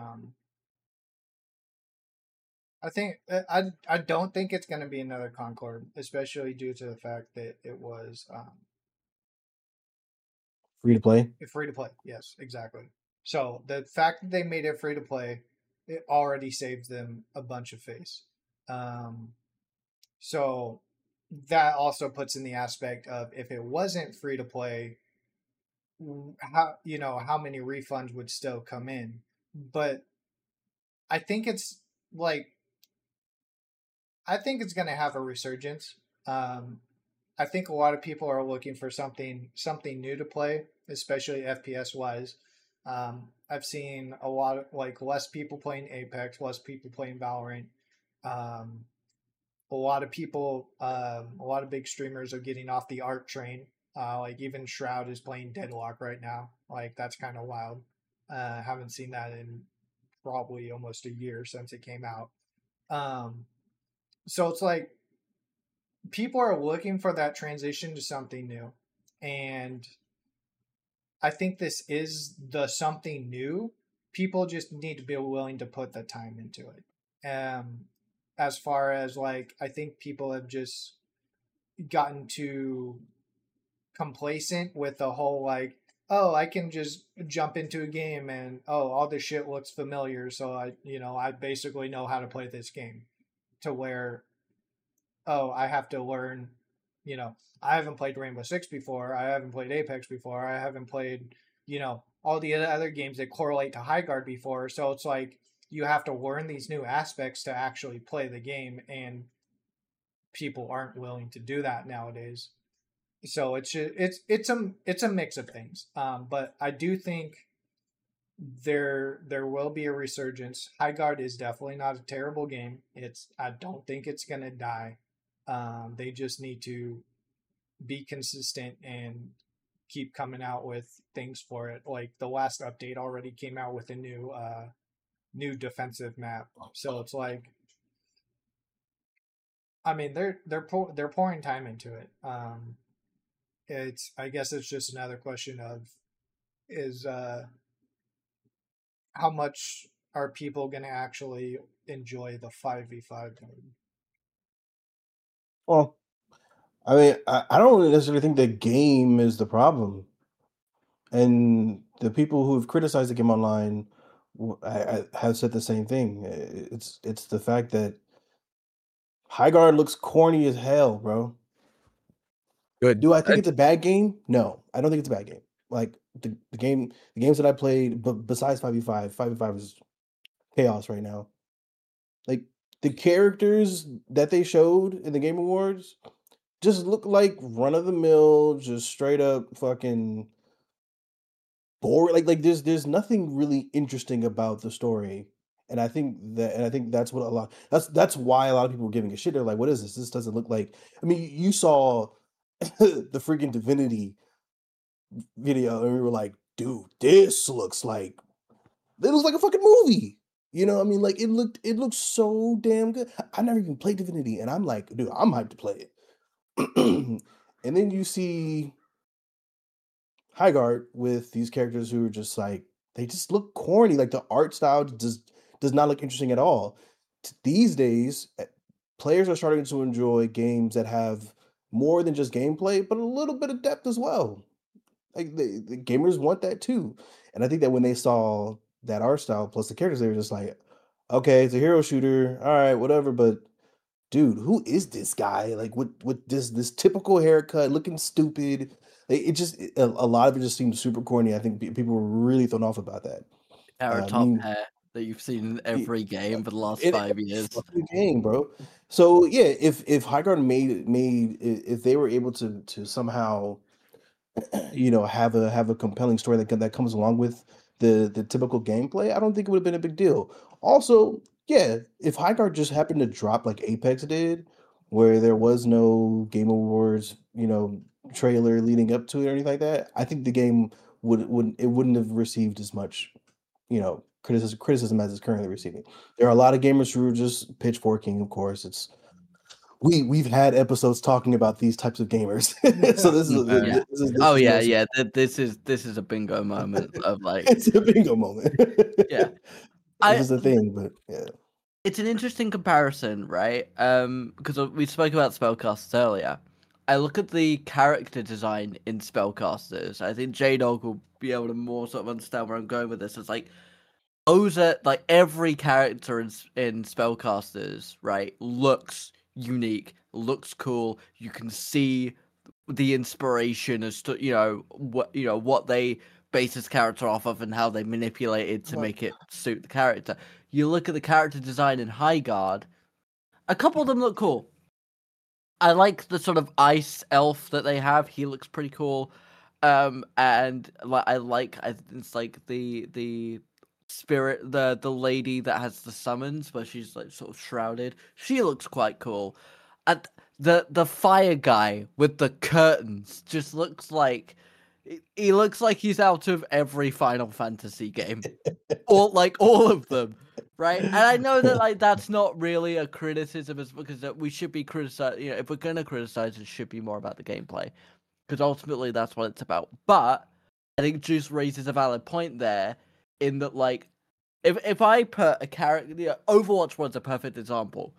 Speaker 2: I don't think it's going to be another Concord, especially due to the fact that it was
Speaker 3: free to play.
Speaker 2: Free to play, yes, exactly. So the fact that they made it free to play, it already saves them a bunch of face. So that also puts in the aspect of, if it wasn't free to play, how many refunds would still come in. But I think it's going to have a resurgence. I think a lot of people are looking for something new to play, especially FPS wise. I've seen a lot of less people playing Apex, less people playing Valorant. A lot of people, a lot of big streamers are getting off the ARC train. Even Shroud is playing Deadlock right now. That's kind of wild. Haven't seen that in probably almost a year since it came out. So it's like people are looking for that transition to something new. And I think this is the something new. People just need to be willing to put the time into it. As far as I think people have just gotten too complacent with the whole I can just jump into a game and all this shit looks familiar, so I basically know how to play this game, to where I have to learn, I haven't played Rainbow Six before, I haven't played Apex before, I haven't played all the other games that correlate to Highguard before, so it's you have to learn these new aspects to actually play the game, and people aren't willing to do that nowadays. So it's a mix of things. But I do think there will be a resurgence. Highguard is definitely not a terrible game. I don't think it's gonna die. They just need to be consistent and keep coming out with things for it. The last update already came out with a new defensive map. So it's they're pouring time into it. I guess it's just another question of how much are people going to actually enjoy the 5v5 mode?
Speaker 3: Well, I don't necessarily think the game is the problem. And the people who have criticized the game online I have said the same thing. It's the fact that Highguard looks corny as hell, bro.
Speaker 5: Good.
Speaker 3: Do I think it's a bad game? No, I don't think it's a bad game. Like the games that I played, but besides 5v5 is chaos right now. Like the characters that they showed in the Game Awards just look like run of the mill, just straight up fucking boring. Like there's nothing really interesting about the story. And I think that's what that's why a lot of people were giving a shit. They're like, what is this? This doesn't look like, I mean, you saw the freaking Divinity video and we were like, dude, this looks like a fucking movie. You know, I mean, like it looked so damn good. I never even played Divinity, and I'm like, dude, I'm hyped to play it. And then you see Highguard with these characters who are just like, they just look corny. Like the art style just does not look interesting at all. These days, players are starting to enjoy games that have more than just gameplay, but a little bit of depth as well. Like the gamers want that too. And I think that when they saw that art style plus the characters, they were just like, okay, it's a hero shooter. All right, whatever. But dude, who is this guy? Like with this typical haircut, looking stupid. It just a lot of it just seemed super corny. I think people were really thrown off about that.
Speaker 4: Carrot top hair that you've seen in every game for the last 5 years.
Speaker 3: Game, bro. So yeah, if Highguard made if they were able to somehow, you know, have a compelling story that comes along with the typical gameplay, I don't think it would have been a big deal. Also, yeah, if Highguard just happened to drop like Apex did, where there was no Game Awards, you know, trailer leading up to it or anything like that, I think the game wouldn't have received as much, you know, criticism as it's currently receiving. There are a lot of gamers who are just pitchforking, of course. It's we've had episodes talking about these types of gamers. So this
Speaker 4: is a bingo moment of like
Speaker 3: it's a bingo moment.
Speaker 4: Yeah.
Speaker 3: This is the thing, but yeah.
Speaker 4: It's an interesting comparison, right? Because we spoke about spellcasters earlier. I look at the character design in spellcasters. I think J-Dog will be able to more sort of understand where I'm going with this. It's like those are like every character in spellcasters, right, looks unique, looks cool. You can see the inspiration as to what they base his character off of and how they manipulate it to make it suit the character. You look at the character design in Highguard, a couple of them look cool. I like the sort of ice elf that they have. He looks pretty cool. And it's like the spirit, the lady that has the summons where she's like sort of shrouded. She looks quite cool. And the fire guy with the curtains just looks like he looks like he's out of every Final Fantasy game, or like all of them, right? And I know that like that's not really a criticism, is because we should be criticized. You know, if we're gonna criticize, it should be more about the gameplay, because ultimately that's what it's about. But I think Juice raises a valid point there, in that like if I put a character, Overwatch was a perfect example.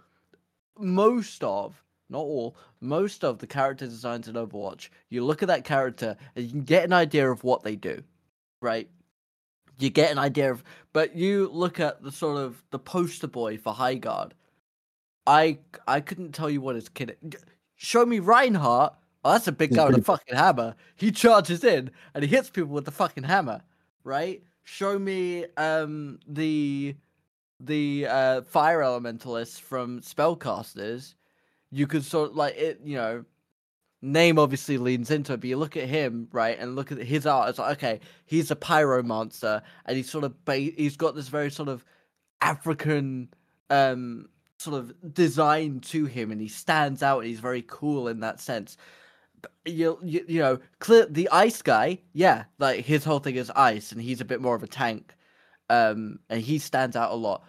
Speaker 4: Most of the character designs in Overwatch, you look at that character and you can get an idea of what they do, right? You get an idea of, but you look at the sort of the poster boy for Highguard. I couldn't tell you what his kid. Show me Reinhardt. Oh, that's a big guy with a fucking hammer. He charges in and he hits people with the fucking hammer, right? Show me the fire elementalist from Spellcasters. You could sort of like it, you know, name obviously leans into it, but you look at him, right, and look at his art, it's like, okay, he's a pyromancer, and he's sort of he's got this very sort of African sort of design to him, and he stands out, and he's very cool in that sense. But you know, clear the ice guy, yeah, like his whole thing is ice, and he's a bit more of a tank, and he stands out a lot.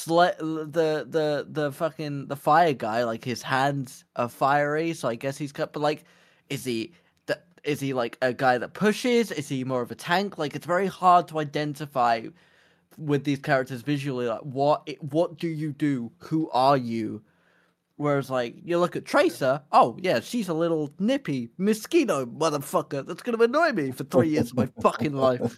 Speaker 4: The fucking the fire guy, like his hands are fiery, so I guess he's cut. But like, is he like a guy that pushes? Is he more of a tank? Like, it's very hard to identify with these characters visually. Like, what do you do? Who are you? Whereas, like, you look at Tracer, oh, yeah, she's a little nippy mosquito motherfucker that's going to annoy me for 3 years of my fucking life.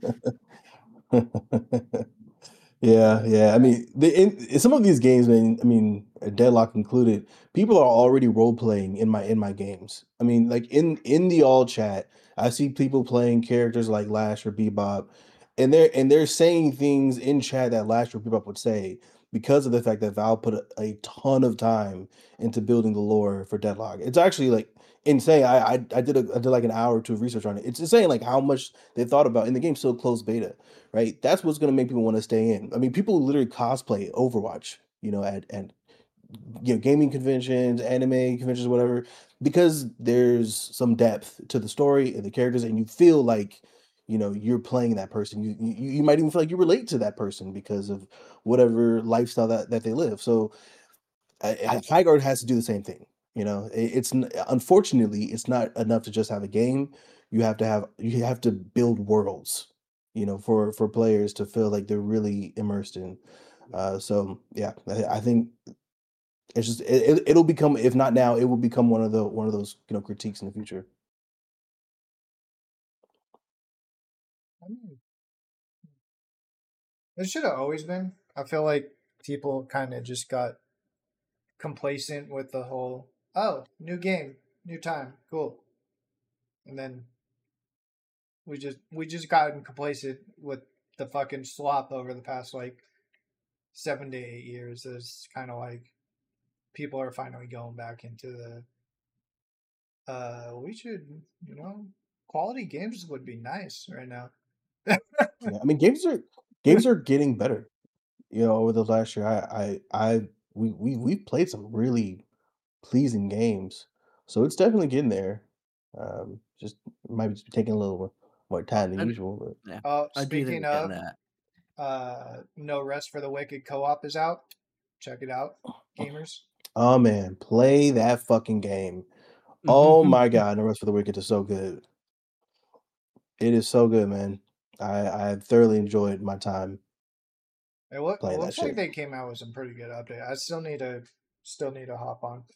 Speaker 3: Yeah. I mean, in some of these games, man. I mean, Deadlock included, people are already role playing in my games. I mean, like in the all chat, I see people playing characters like Lash or Bebop, and they're saying things in chat that Lash or Bebop would say because of the fact that Valve put a ton of time into building the lore for Deadlock. It's actually like insane. I did like an hour or two of research on it. It's insane like how much they thought about, and the game's still closed beta, right? That's what's going to make people want to stay in. I mean, people literally cosplay Overwatch, at gaming conventions, anime conventions, whatever, because there's some depth to the story and the characters, and you feel like you're playing that person. You might even feel like you relate to that person because of whatever lifestyle that they live. So Highguard has to do the same thing. Unfortunately, it's not enough to just have a game. You have to build worlds, for players to feel like they're really immersed in. So yeah, I think it's just it'll become, if not now, it will become one of those critiques in the future.
Speaker 2: It should have always been. I feel like people kind of just got complacent with the whole, oh, new game, new time, cool. And then we just gotten complacent with the fucking slop over the past like 7 to 8 years. It's kind of like people are finally going back into the we should, quality games would be nice right now.
Speaker 3: Yeah, I mean, games are getting better. Over the last year, we've played some really pleasing games, so it's definitely getting there. Just might be taking a little more time than usual. But
Speaker 4: Yeah,
Speaker 2: speaking of, No Rest for the Wicked co-op is out. Check it out, gamers.
Speaker 3: Oh man, play that fucking game. Oh my god, No Rest for the Wicked is so good. It is so good, man. I thoroughly enjoyed my time.
Speaker 2: It looks like they came out with some pretty good update. I still need to hop on.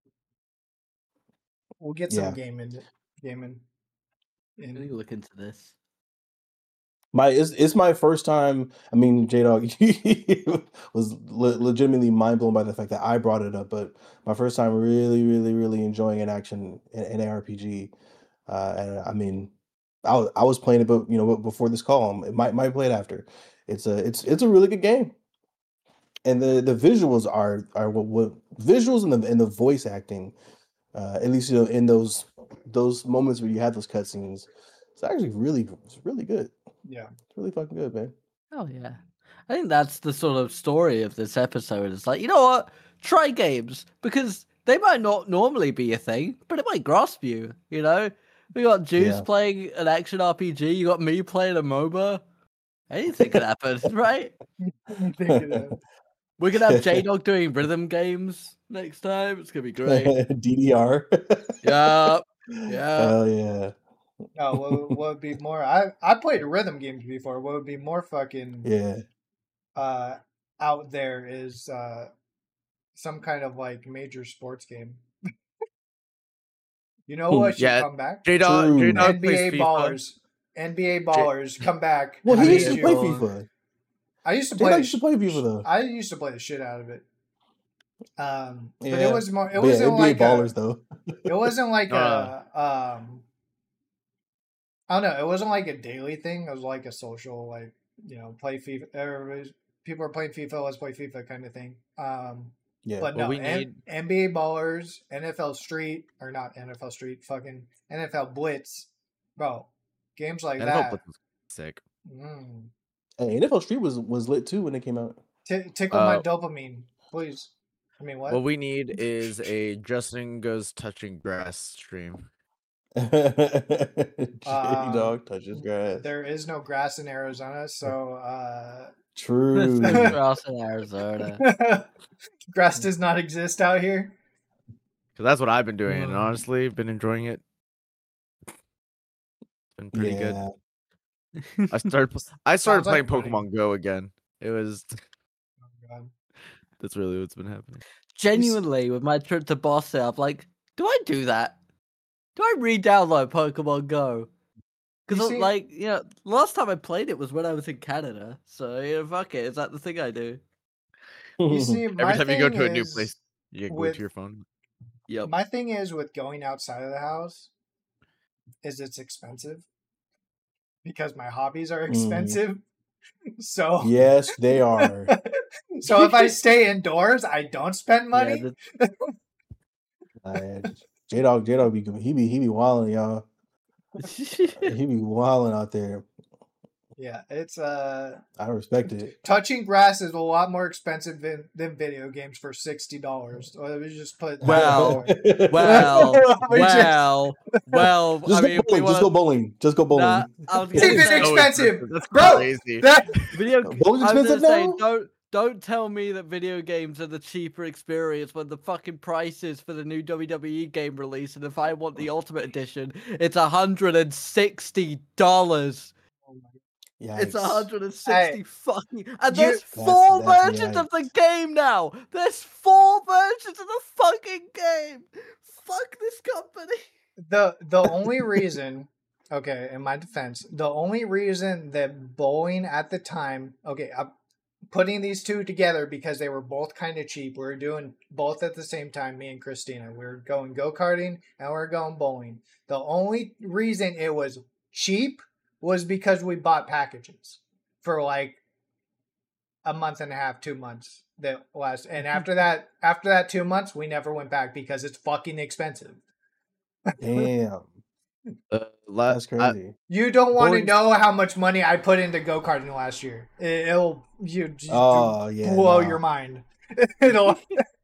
Speaker 2: We'll get some gaming.
Speaker 4: Let me look into this.
Speaker 3: It's my first time. I mean, J-Dog was legitimately mind blown by the fact that I brought it up, but my first time really, really, really enjoying an action in ARPG. And I mean, I was playing it, but before this call, it might play it after. It's a really good game, and the visuals are what visuals and the voice acting, at least in those moments where you have those cutscenes, it's actually really good.
Speaker 2: Yeah,
Speaker 3: it's really fucking good, man.
Speaker 4: Oh yeah, I think that's the sort of story of this episode. It's like, you know what? Try games because they might not normally be a thing, but it might grasp you. We got Juice playing an action RPG. You got me playing a MOBA. Anything could happen, right? We're gonna have J-Dog doing rhythm games next time. It's gonna be great.
Speaker 3: DDR.
Speaker 4: Yeah.
Speaker 3: Hell yeah.
Speaker 2: No, what would be more? I played rhythm games before. What would be more fucking out there is some kind of like major sports game. You know what should come back? NBA Ballers. NBA Ballers come back.
Speaker 3: Well, he used to play FIFA.
Speaker 2: I used to play
Speaker 3: FIFA though.
Speaker 2: I used to play the shit out of it. But
Speaker 3: Yeah.
Speaker 2: it was more. It wasn't
Speaker 3: NBA
Speaker 2: like
Speaker 3: Ballers though.
Speaker 2: It wasn't like I don't know. It wasn't like a daily thing. It was like a social, like, play FIFA. People are playing FIFA. Let's play FIFA kind of thing. But no, NBA Ballers, NFL Street, or not NFL Street, fucking NFL Blitz, bro. Games like that.
Speaker 5: Blitz was sick.
Speaker 3: Hey, NFL Street was lit too when it came out.
Speaker 2: Tickle my dopamine, please. I mean, what?
Speaker 5: What we need is a Justin Goes Touching Grass stream.
Speaker 3: J-Dog touches grass.
Speaker 2: There is no grass in Arizona, so
Speaker 3: true.
Speaker 4: Grass in Arizona.
Speaker 2: Grass does not exist out here.
Speaker 5: Because that's what I've been doing, and honestly, been enjoying it. It's been pretty good. I started playing Pokemon Go again. It was.
Speaker 2: Oh God.
Speaker 5: That's really what's been happening.
Speaker 4: genuinely, with my trip to Boston, I'm like, do I do that? Do I re-download Pokemon Go? Because, last time I played it was when I was in Canada. So, fuck it. Is that the thing I do?
Speaker 2: You see,
Speaker 5: every time you go to a new place, you go to your phone.
Speaker 4: Yep.
Speaker 2: My thing is with going outside of the house is it's expensive because my hobbies are expensive. So
Speaker 3: yes, they are.
Speaker 2: So if I stay indoors, I don't spend money.
Speaker 3: J-Dog he be wilding, y'all. He be wilding out there.
Speaker 2: Yeah, it's
Speaker 3: I respect it.
Speaker 2: Touching grass is a lot more expensive than video games for $60. So let me just put
Speaker 4: well.
Speaker 3: Just go bowling. Just go bowling.
Speaker 2: Nah, it's even expensive. That's crazy.
Speaker 3: Bowling's expensive now?
Speaker 4: Don't tell me that video games are the cheaper experience when the fucking prices for the new WWE game release, and if I want the Ultimate Edition, it's $160.
Speaker 3: Yikes.
Speaker 4: It's 160 fucking, and there's 4 versions of the game now. There's 4 versions of the fucking game. Fuck this company.
Speaker 2: The only reason, okay, in my defense, the only reason that bowling at the time, okay, I'm putting these two together because they were both kind of cheap. We were doing both at the same time, me and Christina. We were going go-karting and we were going bowling. The only reason it was cheap was because we bought packages for like a month and a half, 2 months that last. And after that 2 months, we never went back because it's fucking expensive.
Speaker 3: Damn. That's crazy.
Speaker 2: You don't want to know how much money I put into go-karting last year. It'll blow your mind. It'll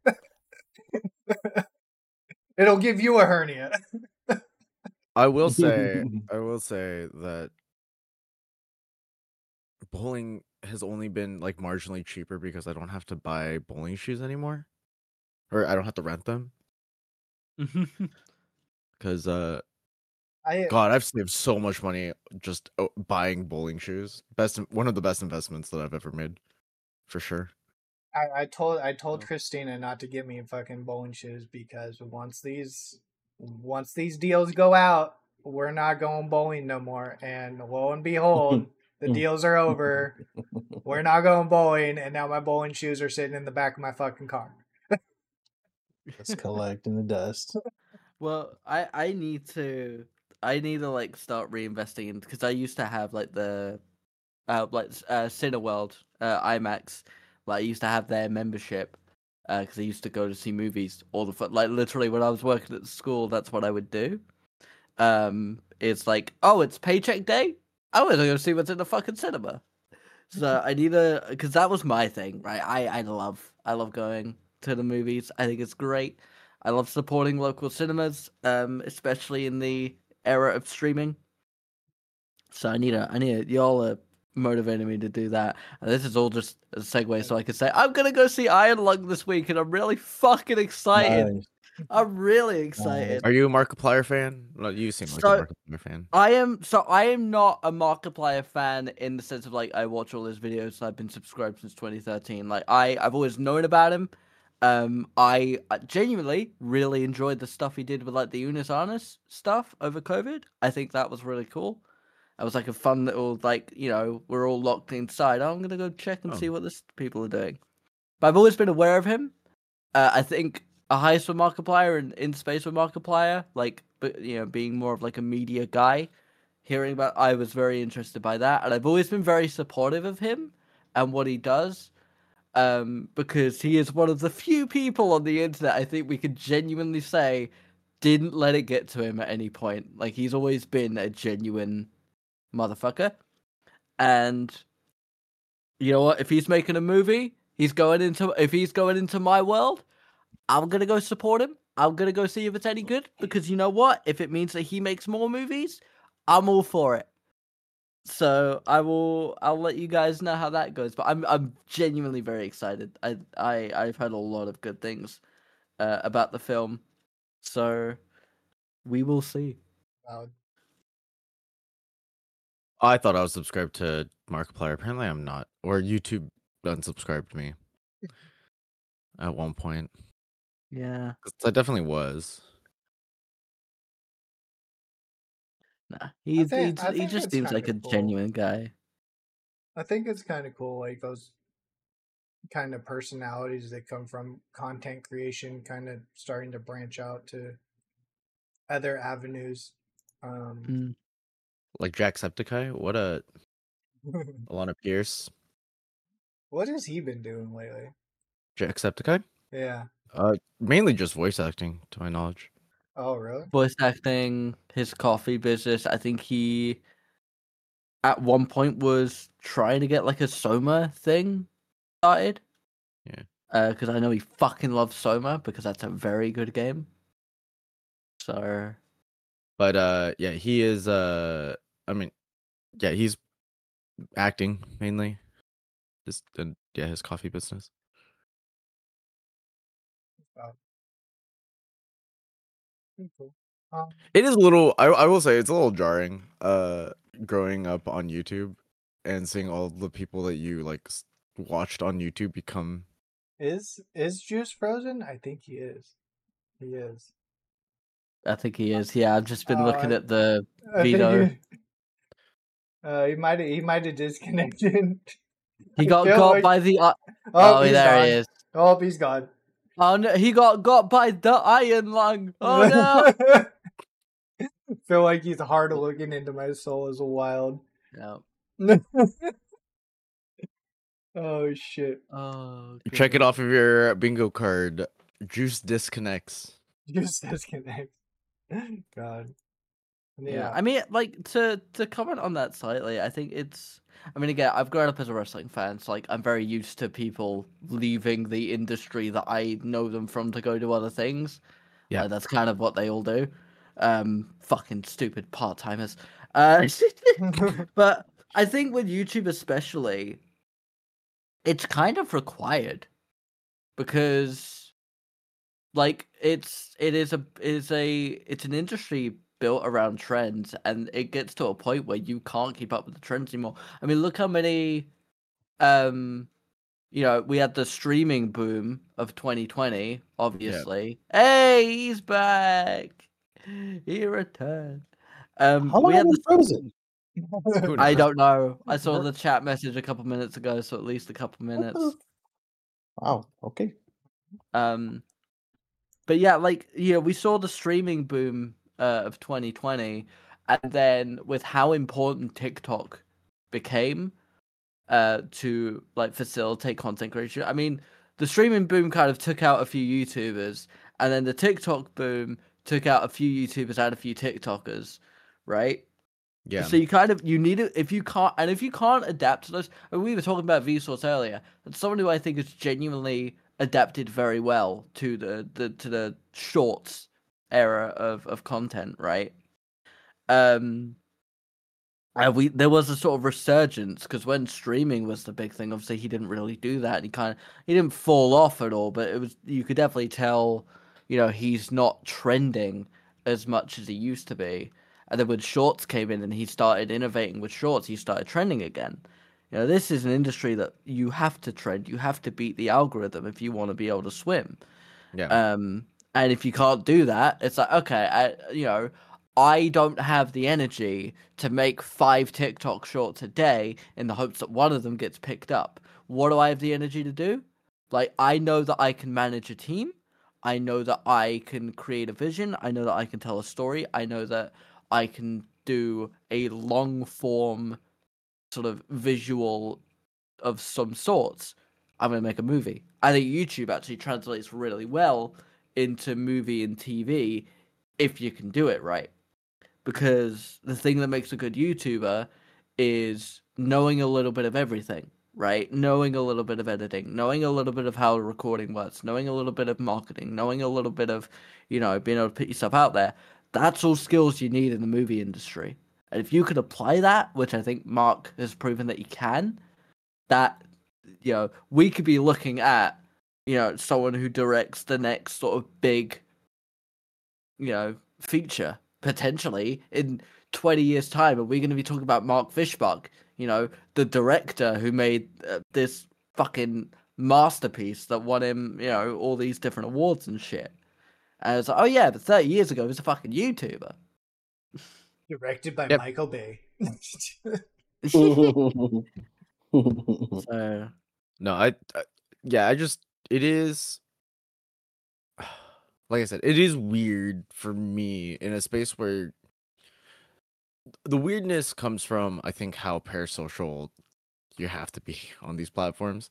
Speaker 2: give you a hernia.
Speaker 5: I will say that bowling has only been like marginally cheaper because I don't have to buy bowling shoes anymore, or I don't have to rent them. Because I've saved so much money just buying bowling shoes. One of the best investments that I've ever made, for sure.
Speaker 2: I told Christina not to get me fucking bowling shoes because once these deals go out, we're not going bowling no more. And lo and behold, the deals are over. We're not going bowling, and now my bowling shoes are sitting in the back of my fucking car.
Speaker 3: Let's collect in the dust.
Speaker 4: Well, I need to like start reinvesting in, because I used to have like the Cineworld IMAX. Like I used to have their membership because I used to go to see movies all the like literally when I was working at school. That's what I would do. It's like, oh, it's paycheck day. I was going to see what's in the fucking cinema. So I need because that was my thing, right? I love going to the movies. I think it's great. I love supporting local cinemas, especially in the era of streaming. So I need y'all are motivating me to do that. And this is all just a segue, so I can say I'm gonna go see Iron Lung this week, and I'm really fucking excited. Nice. I'm really excited.
Speaker 5: Are you a Markiplier fan? No, you seem like a Markiplier fan.
Speaker 4: I am not a Markiplier fan in the sense of like I watch all his videos. I've been subscribed since 2013. Like I've always known about him. I genuinely really enjoyed the stuff he did with like the Unus Annus stuff over COVID. I think that was really cool. It was like a fun little, like, you know, we're all locked inside. I'm going to go check and see what this people are doing. But I've always been aware of him. I think a Heist with Markiplier and In Space with Markiplier, like, you know, being more of like a media guy, hearing about, I was very interested by that. And I've always been very supportive of him and what he does. Because he is one of the few people on the internet I think we could genuinely say didn't let it get to him at any point. Like, he's always been a genuine motherfucker. And you know what? If he's making a movie, if he's going into my world, I'm gonna go support him. I'm gonna go see if it's any good, because you know what? If it means that he makes more movies, I'm all for it. So I'll let you guys know how that goes. But I'm genuinely very excited. I've heard a lot of good things about the film. So we will see.
Speaker 5: I thought I was subscribed to Markiplier. Apparently I'm not. Or YouTube unsubscribed me at one point.
Speaker 4: Yeah.
Speaker 5: That definitely was.
Speaker 4: Nah, he
Speaker 2: think
Speaker 4: just
Speaker 2: it's
Speaker 4: seems like
Speaker 2: kinda
Speaker 4: a
Speaker 2: cool.
Speaker 4: genuine guy.
Speaker 2: I think it's kind of cool, like those kind of personalities that come from content creation, kind of starting to branch out to other avenues.
Speaker 5: Like Jacksepticeye, what a Alana Pierce.
Speaker 2: What has he been doing lately?
Speaker 5: Jacksepticeye?
Speaker 2: Yeah.
Speaker 5: Mainly just voice acting, to my knowledge.
Speaker 2: Oh, really?
Speaker 4: Voice acting, his coffee business. I think he, at one point, was trying to get like a Soma thing started.
Speaker 5: Yeah.
Speaker 4: Because I know he fucking loves Soma because that's a very good game. So.
Speaker 5: But yeah, he is. I mean, yeah, he's acting mainly. Just and yeah, his coffee business.
Speaker 2: Cool.
Speaker 5: It is a little. I will say it's a little jarring. Growing up on YouTube and seeing all the people that you like watched on YouTube become.
Speaker 2: Is Juice frozen? I think he is. He is.
Speaker 4: I think he is. Yeah, I've just been looking at the video.
Speaker 2: He might have disconnected.
Speaker 4: He got by the.
Speaker 2: Oh,
Speaker 4: there
Speaker 2: gone.
Speaker 4: he is.
Speaker 2: Oh, he's gone.
Speaker 4: Oh no, he got by the Iron Lung. Oh no.
Speaker 2: Feel like he's hard looking into my soul as a wild.
Speaker 4: No.
Speaker 2: Oh shit.
Speaker 4: Oh.
Speaker 5: Check it off of your bingo card. Juice disconnects.
Speaker 2: Juice disconnects. God.
Speaker 4: Yeah. I mean, like to comment on that slightly, I think it's. I mean, again, I've grown up as a wrestling fan, so like I'm very used to people leaving the industry that I know them from to go to other things. Yeah, that's kind of what they all do. Fucking stupid part timers. But I think with YouTube especially, it's kind of required because, like, it's an industry built around trends, and it gets to a point where you can't keep up with the trends anymore. I mean, look how many, we had the streaming boom of 2020, obviously. Yep. Hey, he's back. He returned.
Speaker 3: How long have you frozen?
Speaker 4: I don't know. I saw the chat message a couple minutes ago, so at least a couple minutes.
Speaker 3: Wow. Okay.
Speaker 4: But yeah, like, we saw the streaming boom of 2020, and then with how important TikTok became to like facilitate content creation. I mean, the streaming boom kind of took out a few YouTubers, and then the TikTok boom took out a few YouTubers and a few TikTokers, right?
Speaker 5: Yeah.
Speaker 4: So you need it if you can't adapt to those. And we were talking about Vsauce earlier. That's someone who I think has genuinely adapted very well to the shorts era of content, right? There was a sort of resurgence because when streaming was the big thing, obviously he didn't really do that. He didn't fall off at all, but you could definitely tell, he's not trending as much as he used to be. And then when shorts came in and he started innovating with shorts, he started trending again. This is an industry that you have to trend. You have to beat the algorithm if you want to be able to swim.
Speaker 5: Yeah.
Speaker 4: And if you can't do that, it's like, okay, I don't have the energy to make 5 TikTok shorts a day in the hopes that one of them gets picked up. What do I have the energy to do? Like, I know that I can manage a team. I know that I can create a vision. I know that I can tell a story. I know that I can do a long form sort of visual of some sorts. I'm going to make a movie. I think YouTube actually translates really well into movie and TV if you can do it right. Because the thing that makes a good YouTuber is knowing a little bit of everything, right? Knowing a little bit of editing, knowing a little bit of how recording works, knowing a little bit of marketing, knowing a little bit of, being able to put yourself out there. That's all skills you need in the movie industry. And if you could apply that, which I think Mark has proven that he can, that, we could be looking at, someone who directs the next sort of big, feature, potentially, in 20 years' time. Are we going to be talking about Mark Fishbach, the director who made this fucking masterpiece that won him, you know, all these different awards and shit. And I was like, oh yeah, but 30 years ago, he was a fucking YouTuber.
Speaker 2: Directed by Michael Bay.
Speaker 4: So
Speaker 5: no, it is, like I said, it is weird for me in a space where the weirdness comes from, I think, how parasocial you have to be on these platforms.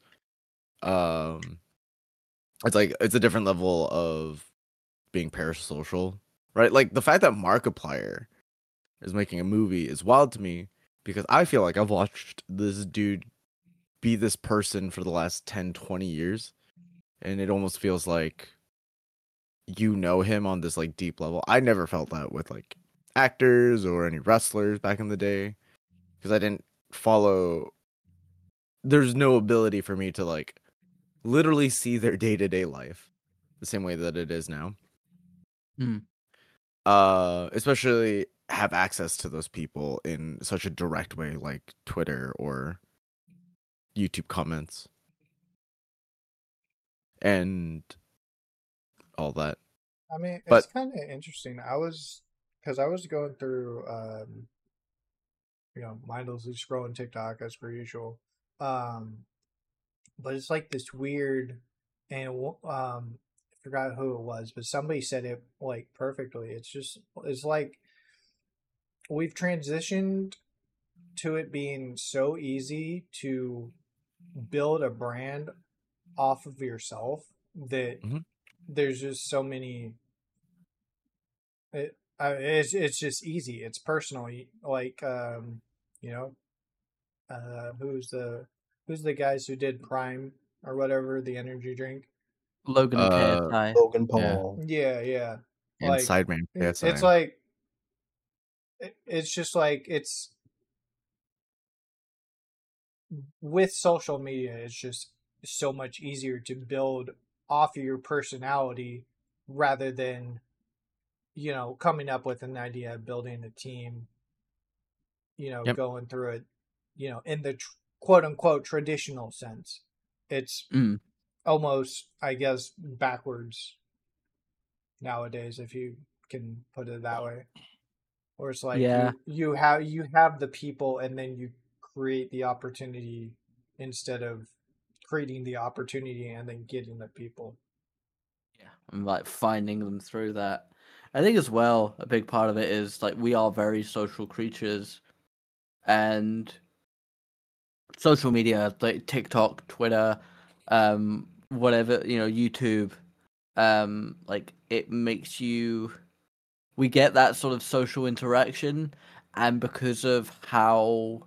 Speaker 5: It's like it's a different level of being parasocial, right? Like the fact that Markiplier is making a movie is wild to me, because I feel like I've watched this dude be this person for the last 10, 20 years. And it almost feels like you know him on this like deep level. I never felt that with like actors or any wrestlers back in the day, because I didn't follow. There's no ability for me to like literally see their day-to-day life the same way that it is now. Especially have access to those people in such a direct way, like Twitter or YouTube comments and all that.
Speaker 2: I mean, it's kind of interesting. I was going through, mindlessly scrolling TikTok as per usual. But it's like this weird, and I forgot who it was, but somebody said it like perfectly. It's like we've transitioned to it being so easy to build a brand off of yourself that there's just so many. It's just easy. It's personal. Like who's the guys who did Prime or whatever, the energy drink?
Speaker 4: Logan KSI.
Speaker 3: Logan Paul.
Speaker 2: Yeah.
Speaker 5: And
Speaker 2: like,
Speaker 5: Sideman KSI.
Speaker 2: It's like it's just like it's with social media. It's just so much easier to build off of your personality rather than coming up with an idea, building a team, going through it, in the quote unquote traditional sense. It's almost, I guess, backwards nowadays, if you can put it that way. Or it's like you have the people and then you create the opportunity instead of creating the opportunity and then getting the people.
Speaker 4: Yeah, and like finding them through that. I think as well, a big part of it is like we are very social creatures, and social media like TikTok, Twitter, whatever, YouTube, like it makes we get that sort of social interaction, and because of how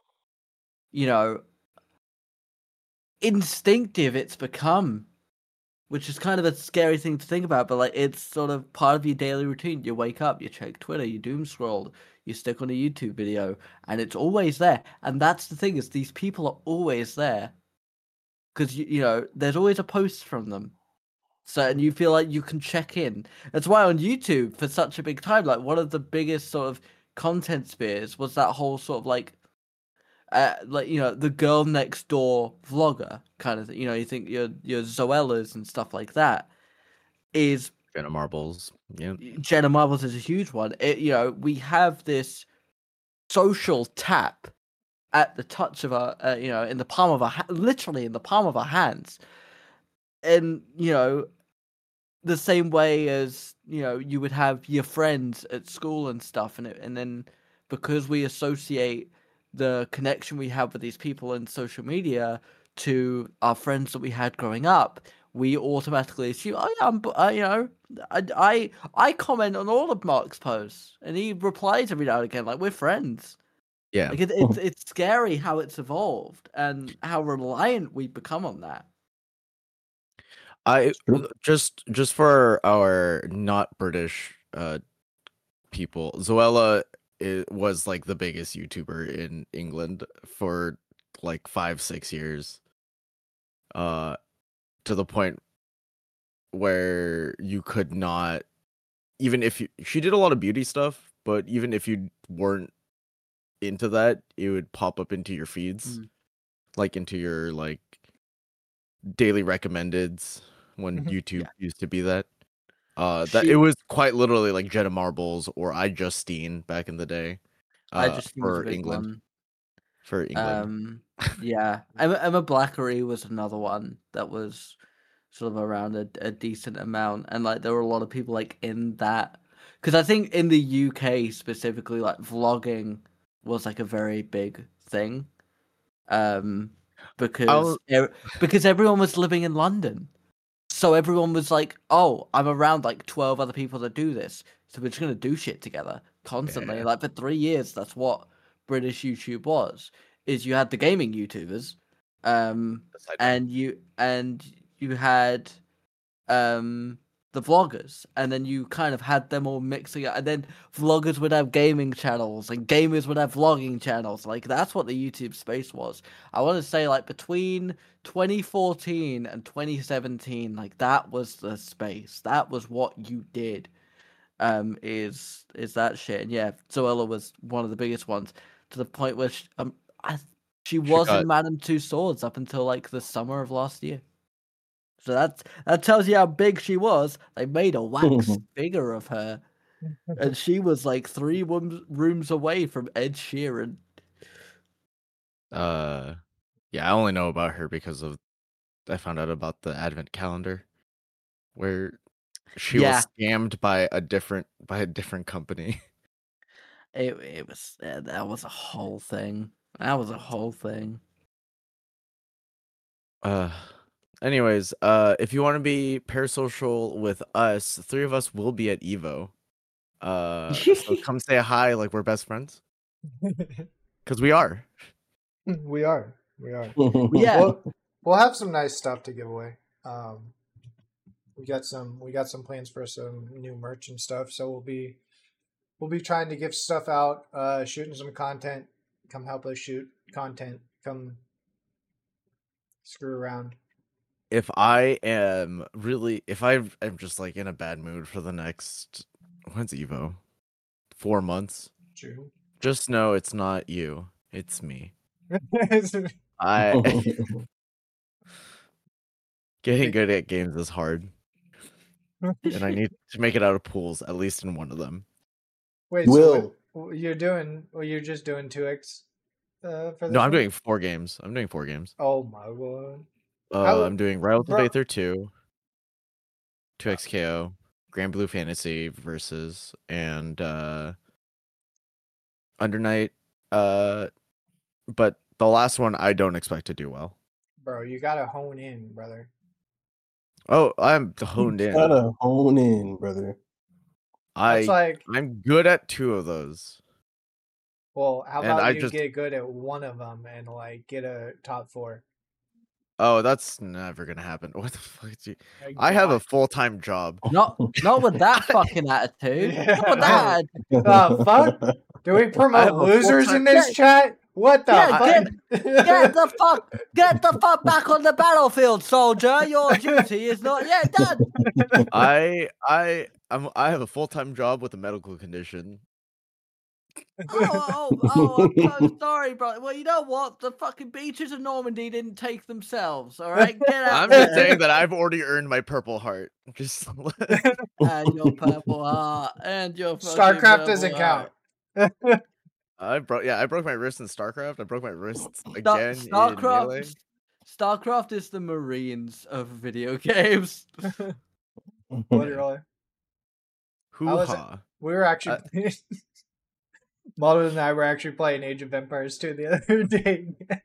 Speaker 4: instinctive it's become, which is kind of a scary thing to think about, but like it's sort of part of your daily routine. You wake up, you check Twitter, you doom scroll, you stick on a YouTube video, and it's always there. And that's the thing, is these people are always there because there's always a post from them. So, and you feel like you can check in. That's why on YouTube for such a big time, like one of the biggest sort of content spheres was that whole sort of like the girl next door vlogger kind of thing. You think your Zoellas and stuff like that is
Speaker 5: Jenna Marbles. Yeah,
Speaker 4: Jenna Marbles is a huge one. We have this social tap at the touch of our, in the palm of our literally in the palm of our hands, and the same way as you would have your friends at school and stuff, and then because we associate the connection we have with these people in social media to our friends that we had growing up, we automatically assume, I comment on all of Mark's posts, and he replies every now and again, like we're friends.
Speaker 5: Yeah,
Speaker 4: like it's scary how it's evolved and how reliant we've become on that.
Speaker 5: I just for our not British people, Zoella was like the biggest YouTuber in England for like 5-6 years, to the point where you could not, even if she did a lot of beauty stuff, but even if you weren't into that, it would pop up into your feeds, like into your like daily recommendeds when YouTube used to be that. That it was quite literally like Jenna Marbles or iJustine back in the day. For England.
Speaker 4: One.
Speaker 5: For England.
Speaker 4: Yeah. Emma Blackery was another one that was sort of around a decent amount, and like there were a lot of people like in that, because I think in the UK specifically, like vlogging was like a very big thing, because everyone was living in London, so everyone was like, oh, I'm around like 12 other people that do this, so we're just gonna do shit together constantly.
Speaker 5: Yeah.
Speaker 4: Like for 3 years, that's what British YouTube was. Is you had the gaming YouTubers, and you had the vloggers, and then you kind of had them all mixing it, and then vloggers would have gaming channels and gamers would have vlogging channels. Like that's what the YouTube space was. I want to say like between 2014 and 2017, like that was the space. That was what you did. Is that shit? And yeah, Zoella was one of the biggest ones, to the point where she was in Madame Two Swords up until like the summer of last year. So that tells you how big she was. They made a wax figure of her, and she was like 3 rooms away from Ed Sheeran.
Speaker 5: Yeah, I only know about her because I found out about the Advent calendar, where she was scammed by a different company.
Speaker 4: It was that was a whole thing. That was a whole thing.
Speaker 5: Anyways, if you want to be parasocial with us, 3 of us will be at Evo. So come say hi like we're best friends. Because we are.
Speaker 2: We are.
Speaker 4: Yeah.
Speaker 2: We'll have some nice stuff to give away. We got some plans for some new merch and stuff. So we'll be trying to give stuff out, shooting some content. Come help us shoot content. Come screw around.
Speaker 5: If I am just like in a bad mood for the next, when's Evo? 4 months.
Speaker 2: True.
Speaker 5: Just know it's not you. It's me. Getting good at games is hard. And I need to make it out of pools, at least in one of them.
Speaker 2: Wait, so you're just doing 2x for this?
Speaker 5: No, I'm doing 4 games.
Speaker 2: Oh my god.
Speaker 5: I'm doing Rise of Aether 2, 2XKO, Grand Blue Fantasy versus, and Undernight. But the last one I don't expect to do well.
Speaker 2: Bro, you gotta hone in, brother.
Speaker 5: Oh, I'm honed in.
Speaker 3: Gotta hone in, brother.
Speaker 5: I'm good at 2 of those.
Speaker 2: Well, how about you get good at one of them and like get a top 4?
Speaker 5: Oh, that's never gonna happen. What the fuck? I have a full-time job.
Speaker 4: Not with that fucking attitude. Not with that.
Speaker 2: The fuck? Do we promote losers in this chat? What the fuck?
Speaker 4: Get the fuck back on the battlefield, soldier. Your duty is not yet done.
Speaker 5: I have a full-time job with a medical condition.
Speaker 4: I'm so sorry, bro. Well, you know what? The fucking beaches of Normandy didn't take themselves, all right? Get out.
Speaker 5: I'm just saying that I've already earned my Purple Heart. Just
Speaker 4: and your Purple Heart and your
Speaker 2: StarCraft doesn't count.
Speaker 5: I broke my wrist in StarCraft. I broke my wrists again.
Speaker 4: StarCraft is the Marines of video games.
Speaker 2: Literally.
Speaker 5: Hoo-ha.
Speaker 2: We were actually Model and I were actually playing Age of Empires 2 the other day.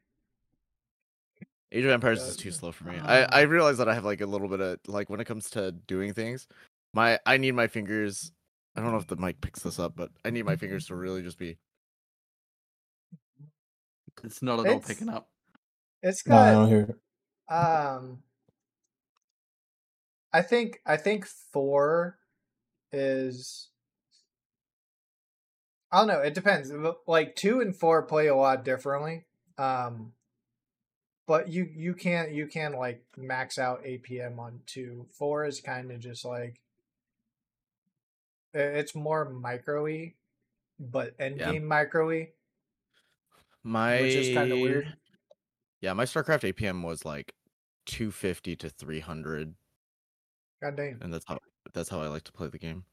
Speaker 5: Age of Empires is too slow for me. I realize that I have like a little bit of like when it comes to doing things, I need my fingers. I don't know if the mic picks this up, but I need my fingers to really just be.
Speaker 4: It's not at all picking up.
Speaker 2: It's got.
Speaker 3: I don't hear
Speaker 2: it. I think 4 is. I don't know. It depends. Like 2 and 4 play a lot differently. But you can like max out APM on 2. 4 is kind of just like it's more micro-y, but endgame micro-y.
Speaker 5: Which
Speaker 2: is kind of weird.
Speaker 5: Yeah, my StarCraft APM was like 250 to 300.
Speaker 2: God damn.
Speaker 5: And that's how I like to play the game.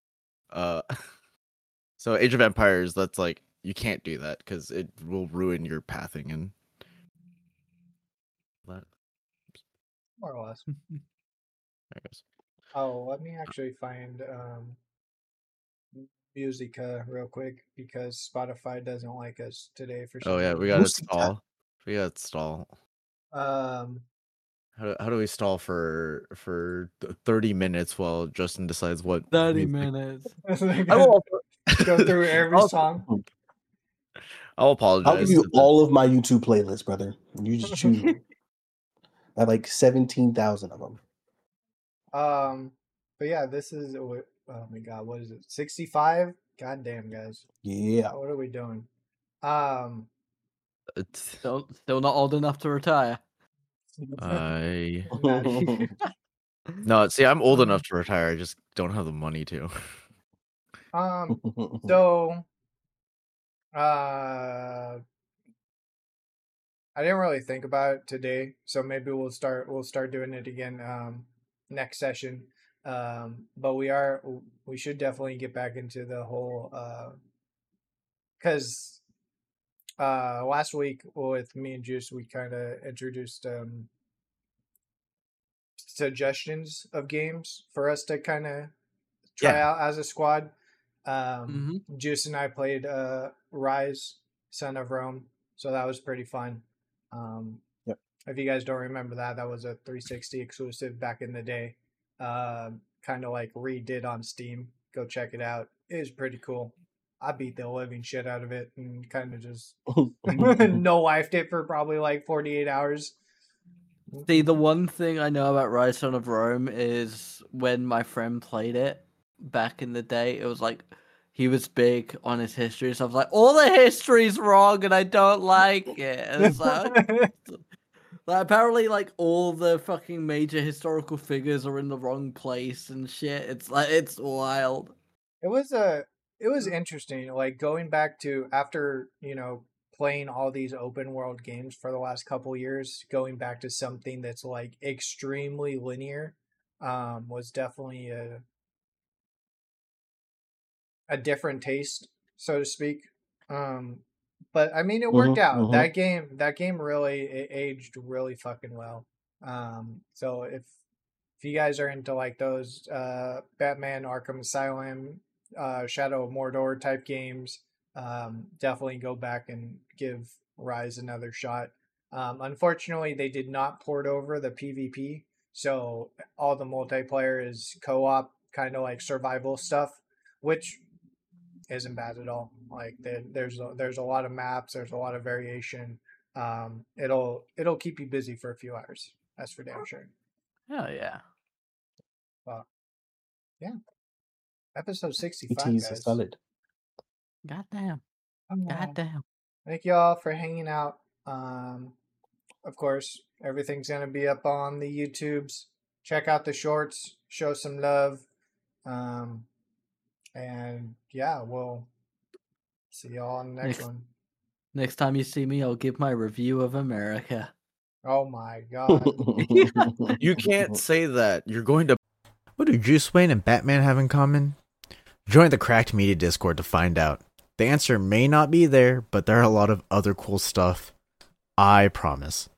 Speaker 5: So Age of Empires, that's like you can't do that because it will ruin your pathing and that.
Speaker 2: More or less.
Speaker 5: I guess.
Speaker 2: Oh, let me actually find Musica real quick because Spotify doesn't like us today for some reason.
Speaker 5: We gotta stall. We gotta stall.
Speaker 2: How
Speaker 5: do we stall for 30 minutes while Justin decides what
Speaker 4: 30 minutes?
Speaker 2: I will go through every song.
Speaker 5: I'll apologize.
Speaker 3: I'll give you all of my YouTube playlists, brother. You just choose. I have like 17,000 of them.
Speaker 2: But yeah, this is oh my god, what is it? 65? God damn, guys.
Speaker 3: Yeah.
Speaker 2: What are we doing?
Speaker 4: It's still not old enough to retire.
Speaker 5: No, see, I'm old enough to retire. I just don't have the money to.
Speaker 2: So I didn't really think about it today, so maybe we'll start doing it again next session. But we should definitely get back into the whole because last week with me and Juice we kind of introduced suggestions of games for us to kind of try out as a squad. Juice and I played Rise, Son of Rome, so that was pretty fun. If you guys don't remember that was a 360 exclusive back in the day. Kind of like redid on Steam. Go check it out. It was pretty cool. I beat the living shit out of it and kind of just no-lifed it for probably like 48 hours.
Speaker 4: See, the one thing I know about Rise Son of Rome is when my friend played it back in the day, it was like he was big on his history, so I was like, all the history's wrong and I don't like it. And it's like, apparently, like, all the fucking major historical figures are in the wrong place and shit. It's like, it's wild.
Speaker 2: It was interesting, like, going back to after, playing all these open world games for the last couple years, going back to something that's, like, extremely linear, was definitely a different taste, so to speak. But I mean, it worked out. That game really it aged really fucking well. So if you guys are into like those Batman Arkham Asylum, Shadow of Mordor type games, definitely go back and give Rise another shot. Unfortunately, they did not port over the PvP, so all the multiplayer is co-op, kind of like survival stuff, which isn't bad at all. Like there's a lot of maps, there's a lot of variation. It'll keep you busy for a few hours. That's for damn sure.
Speaker 4: Oh yeah.
Speaker 2: Well, yeah. Episode 65, guys.
Speaker 3: Solid.
Speaker 4: Goddamn. Goddamn.
Speaker 2: Thank y'all for hanging out. Of course, everything's gonna be up on the YouTubes. Check out the shorts. Show some love. And yeah, we'll see y'all on the next one.
Speaker 4: Next time you see me, I'll give my review of America.
Speaker 2: Oh my god.
Speaker 5: You can't say that. You're going to...
Speaker 1: What do Juice Wayne and Batman have in common? Join the Cracked Media Discord to find out. The answer may not be there, but there are a lot of other cool stuff. I promise.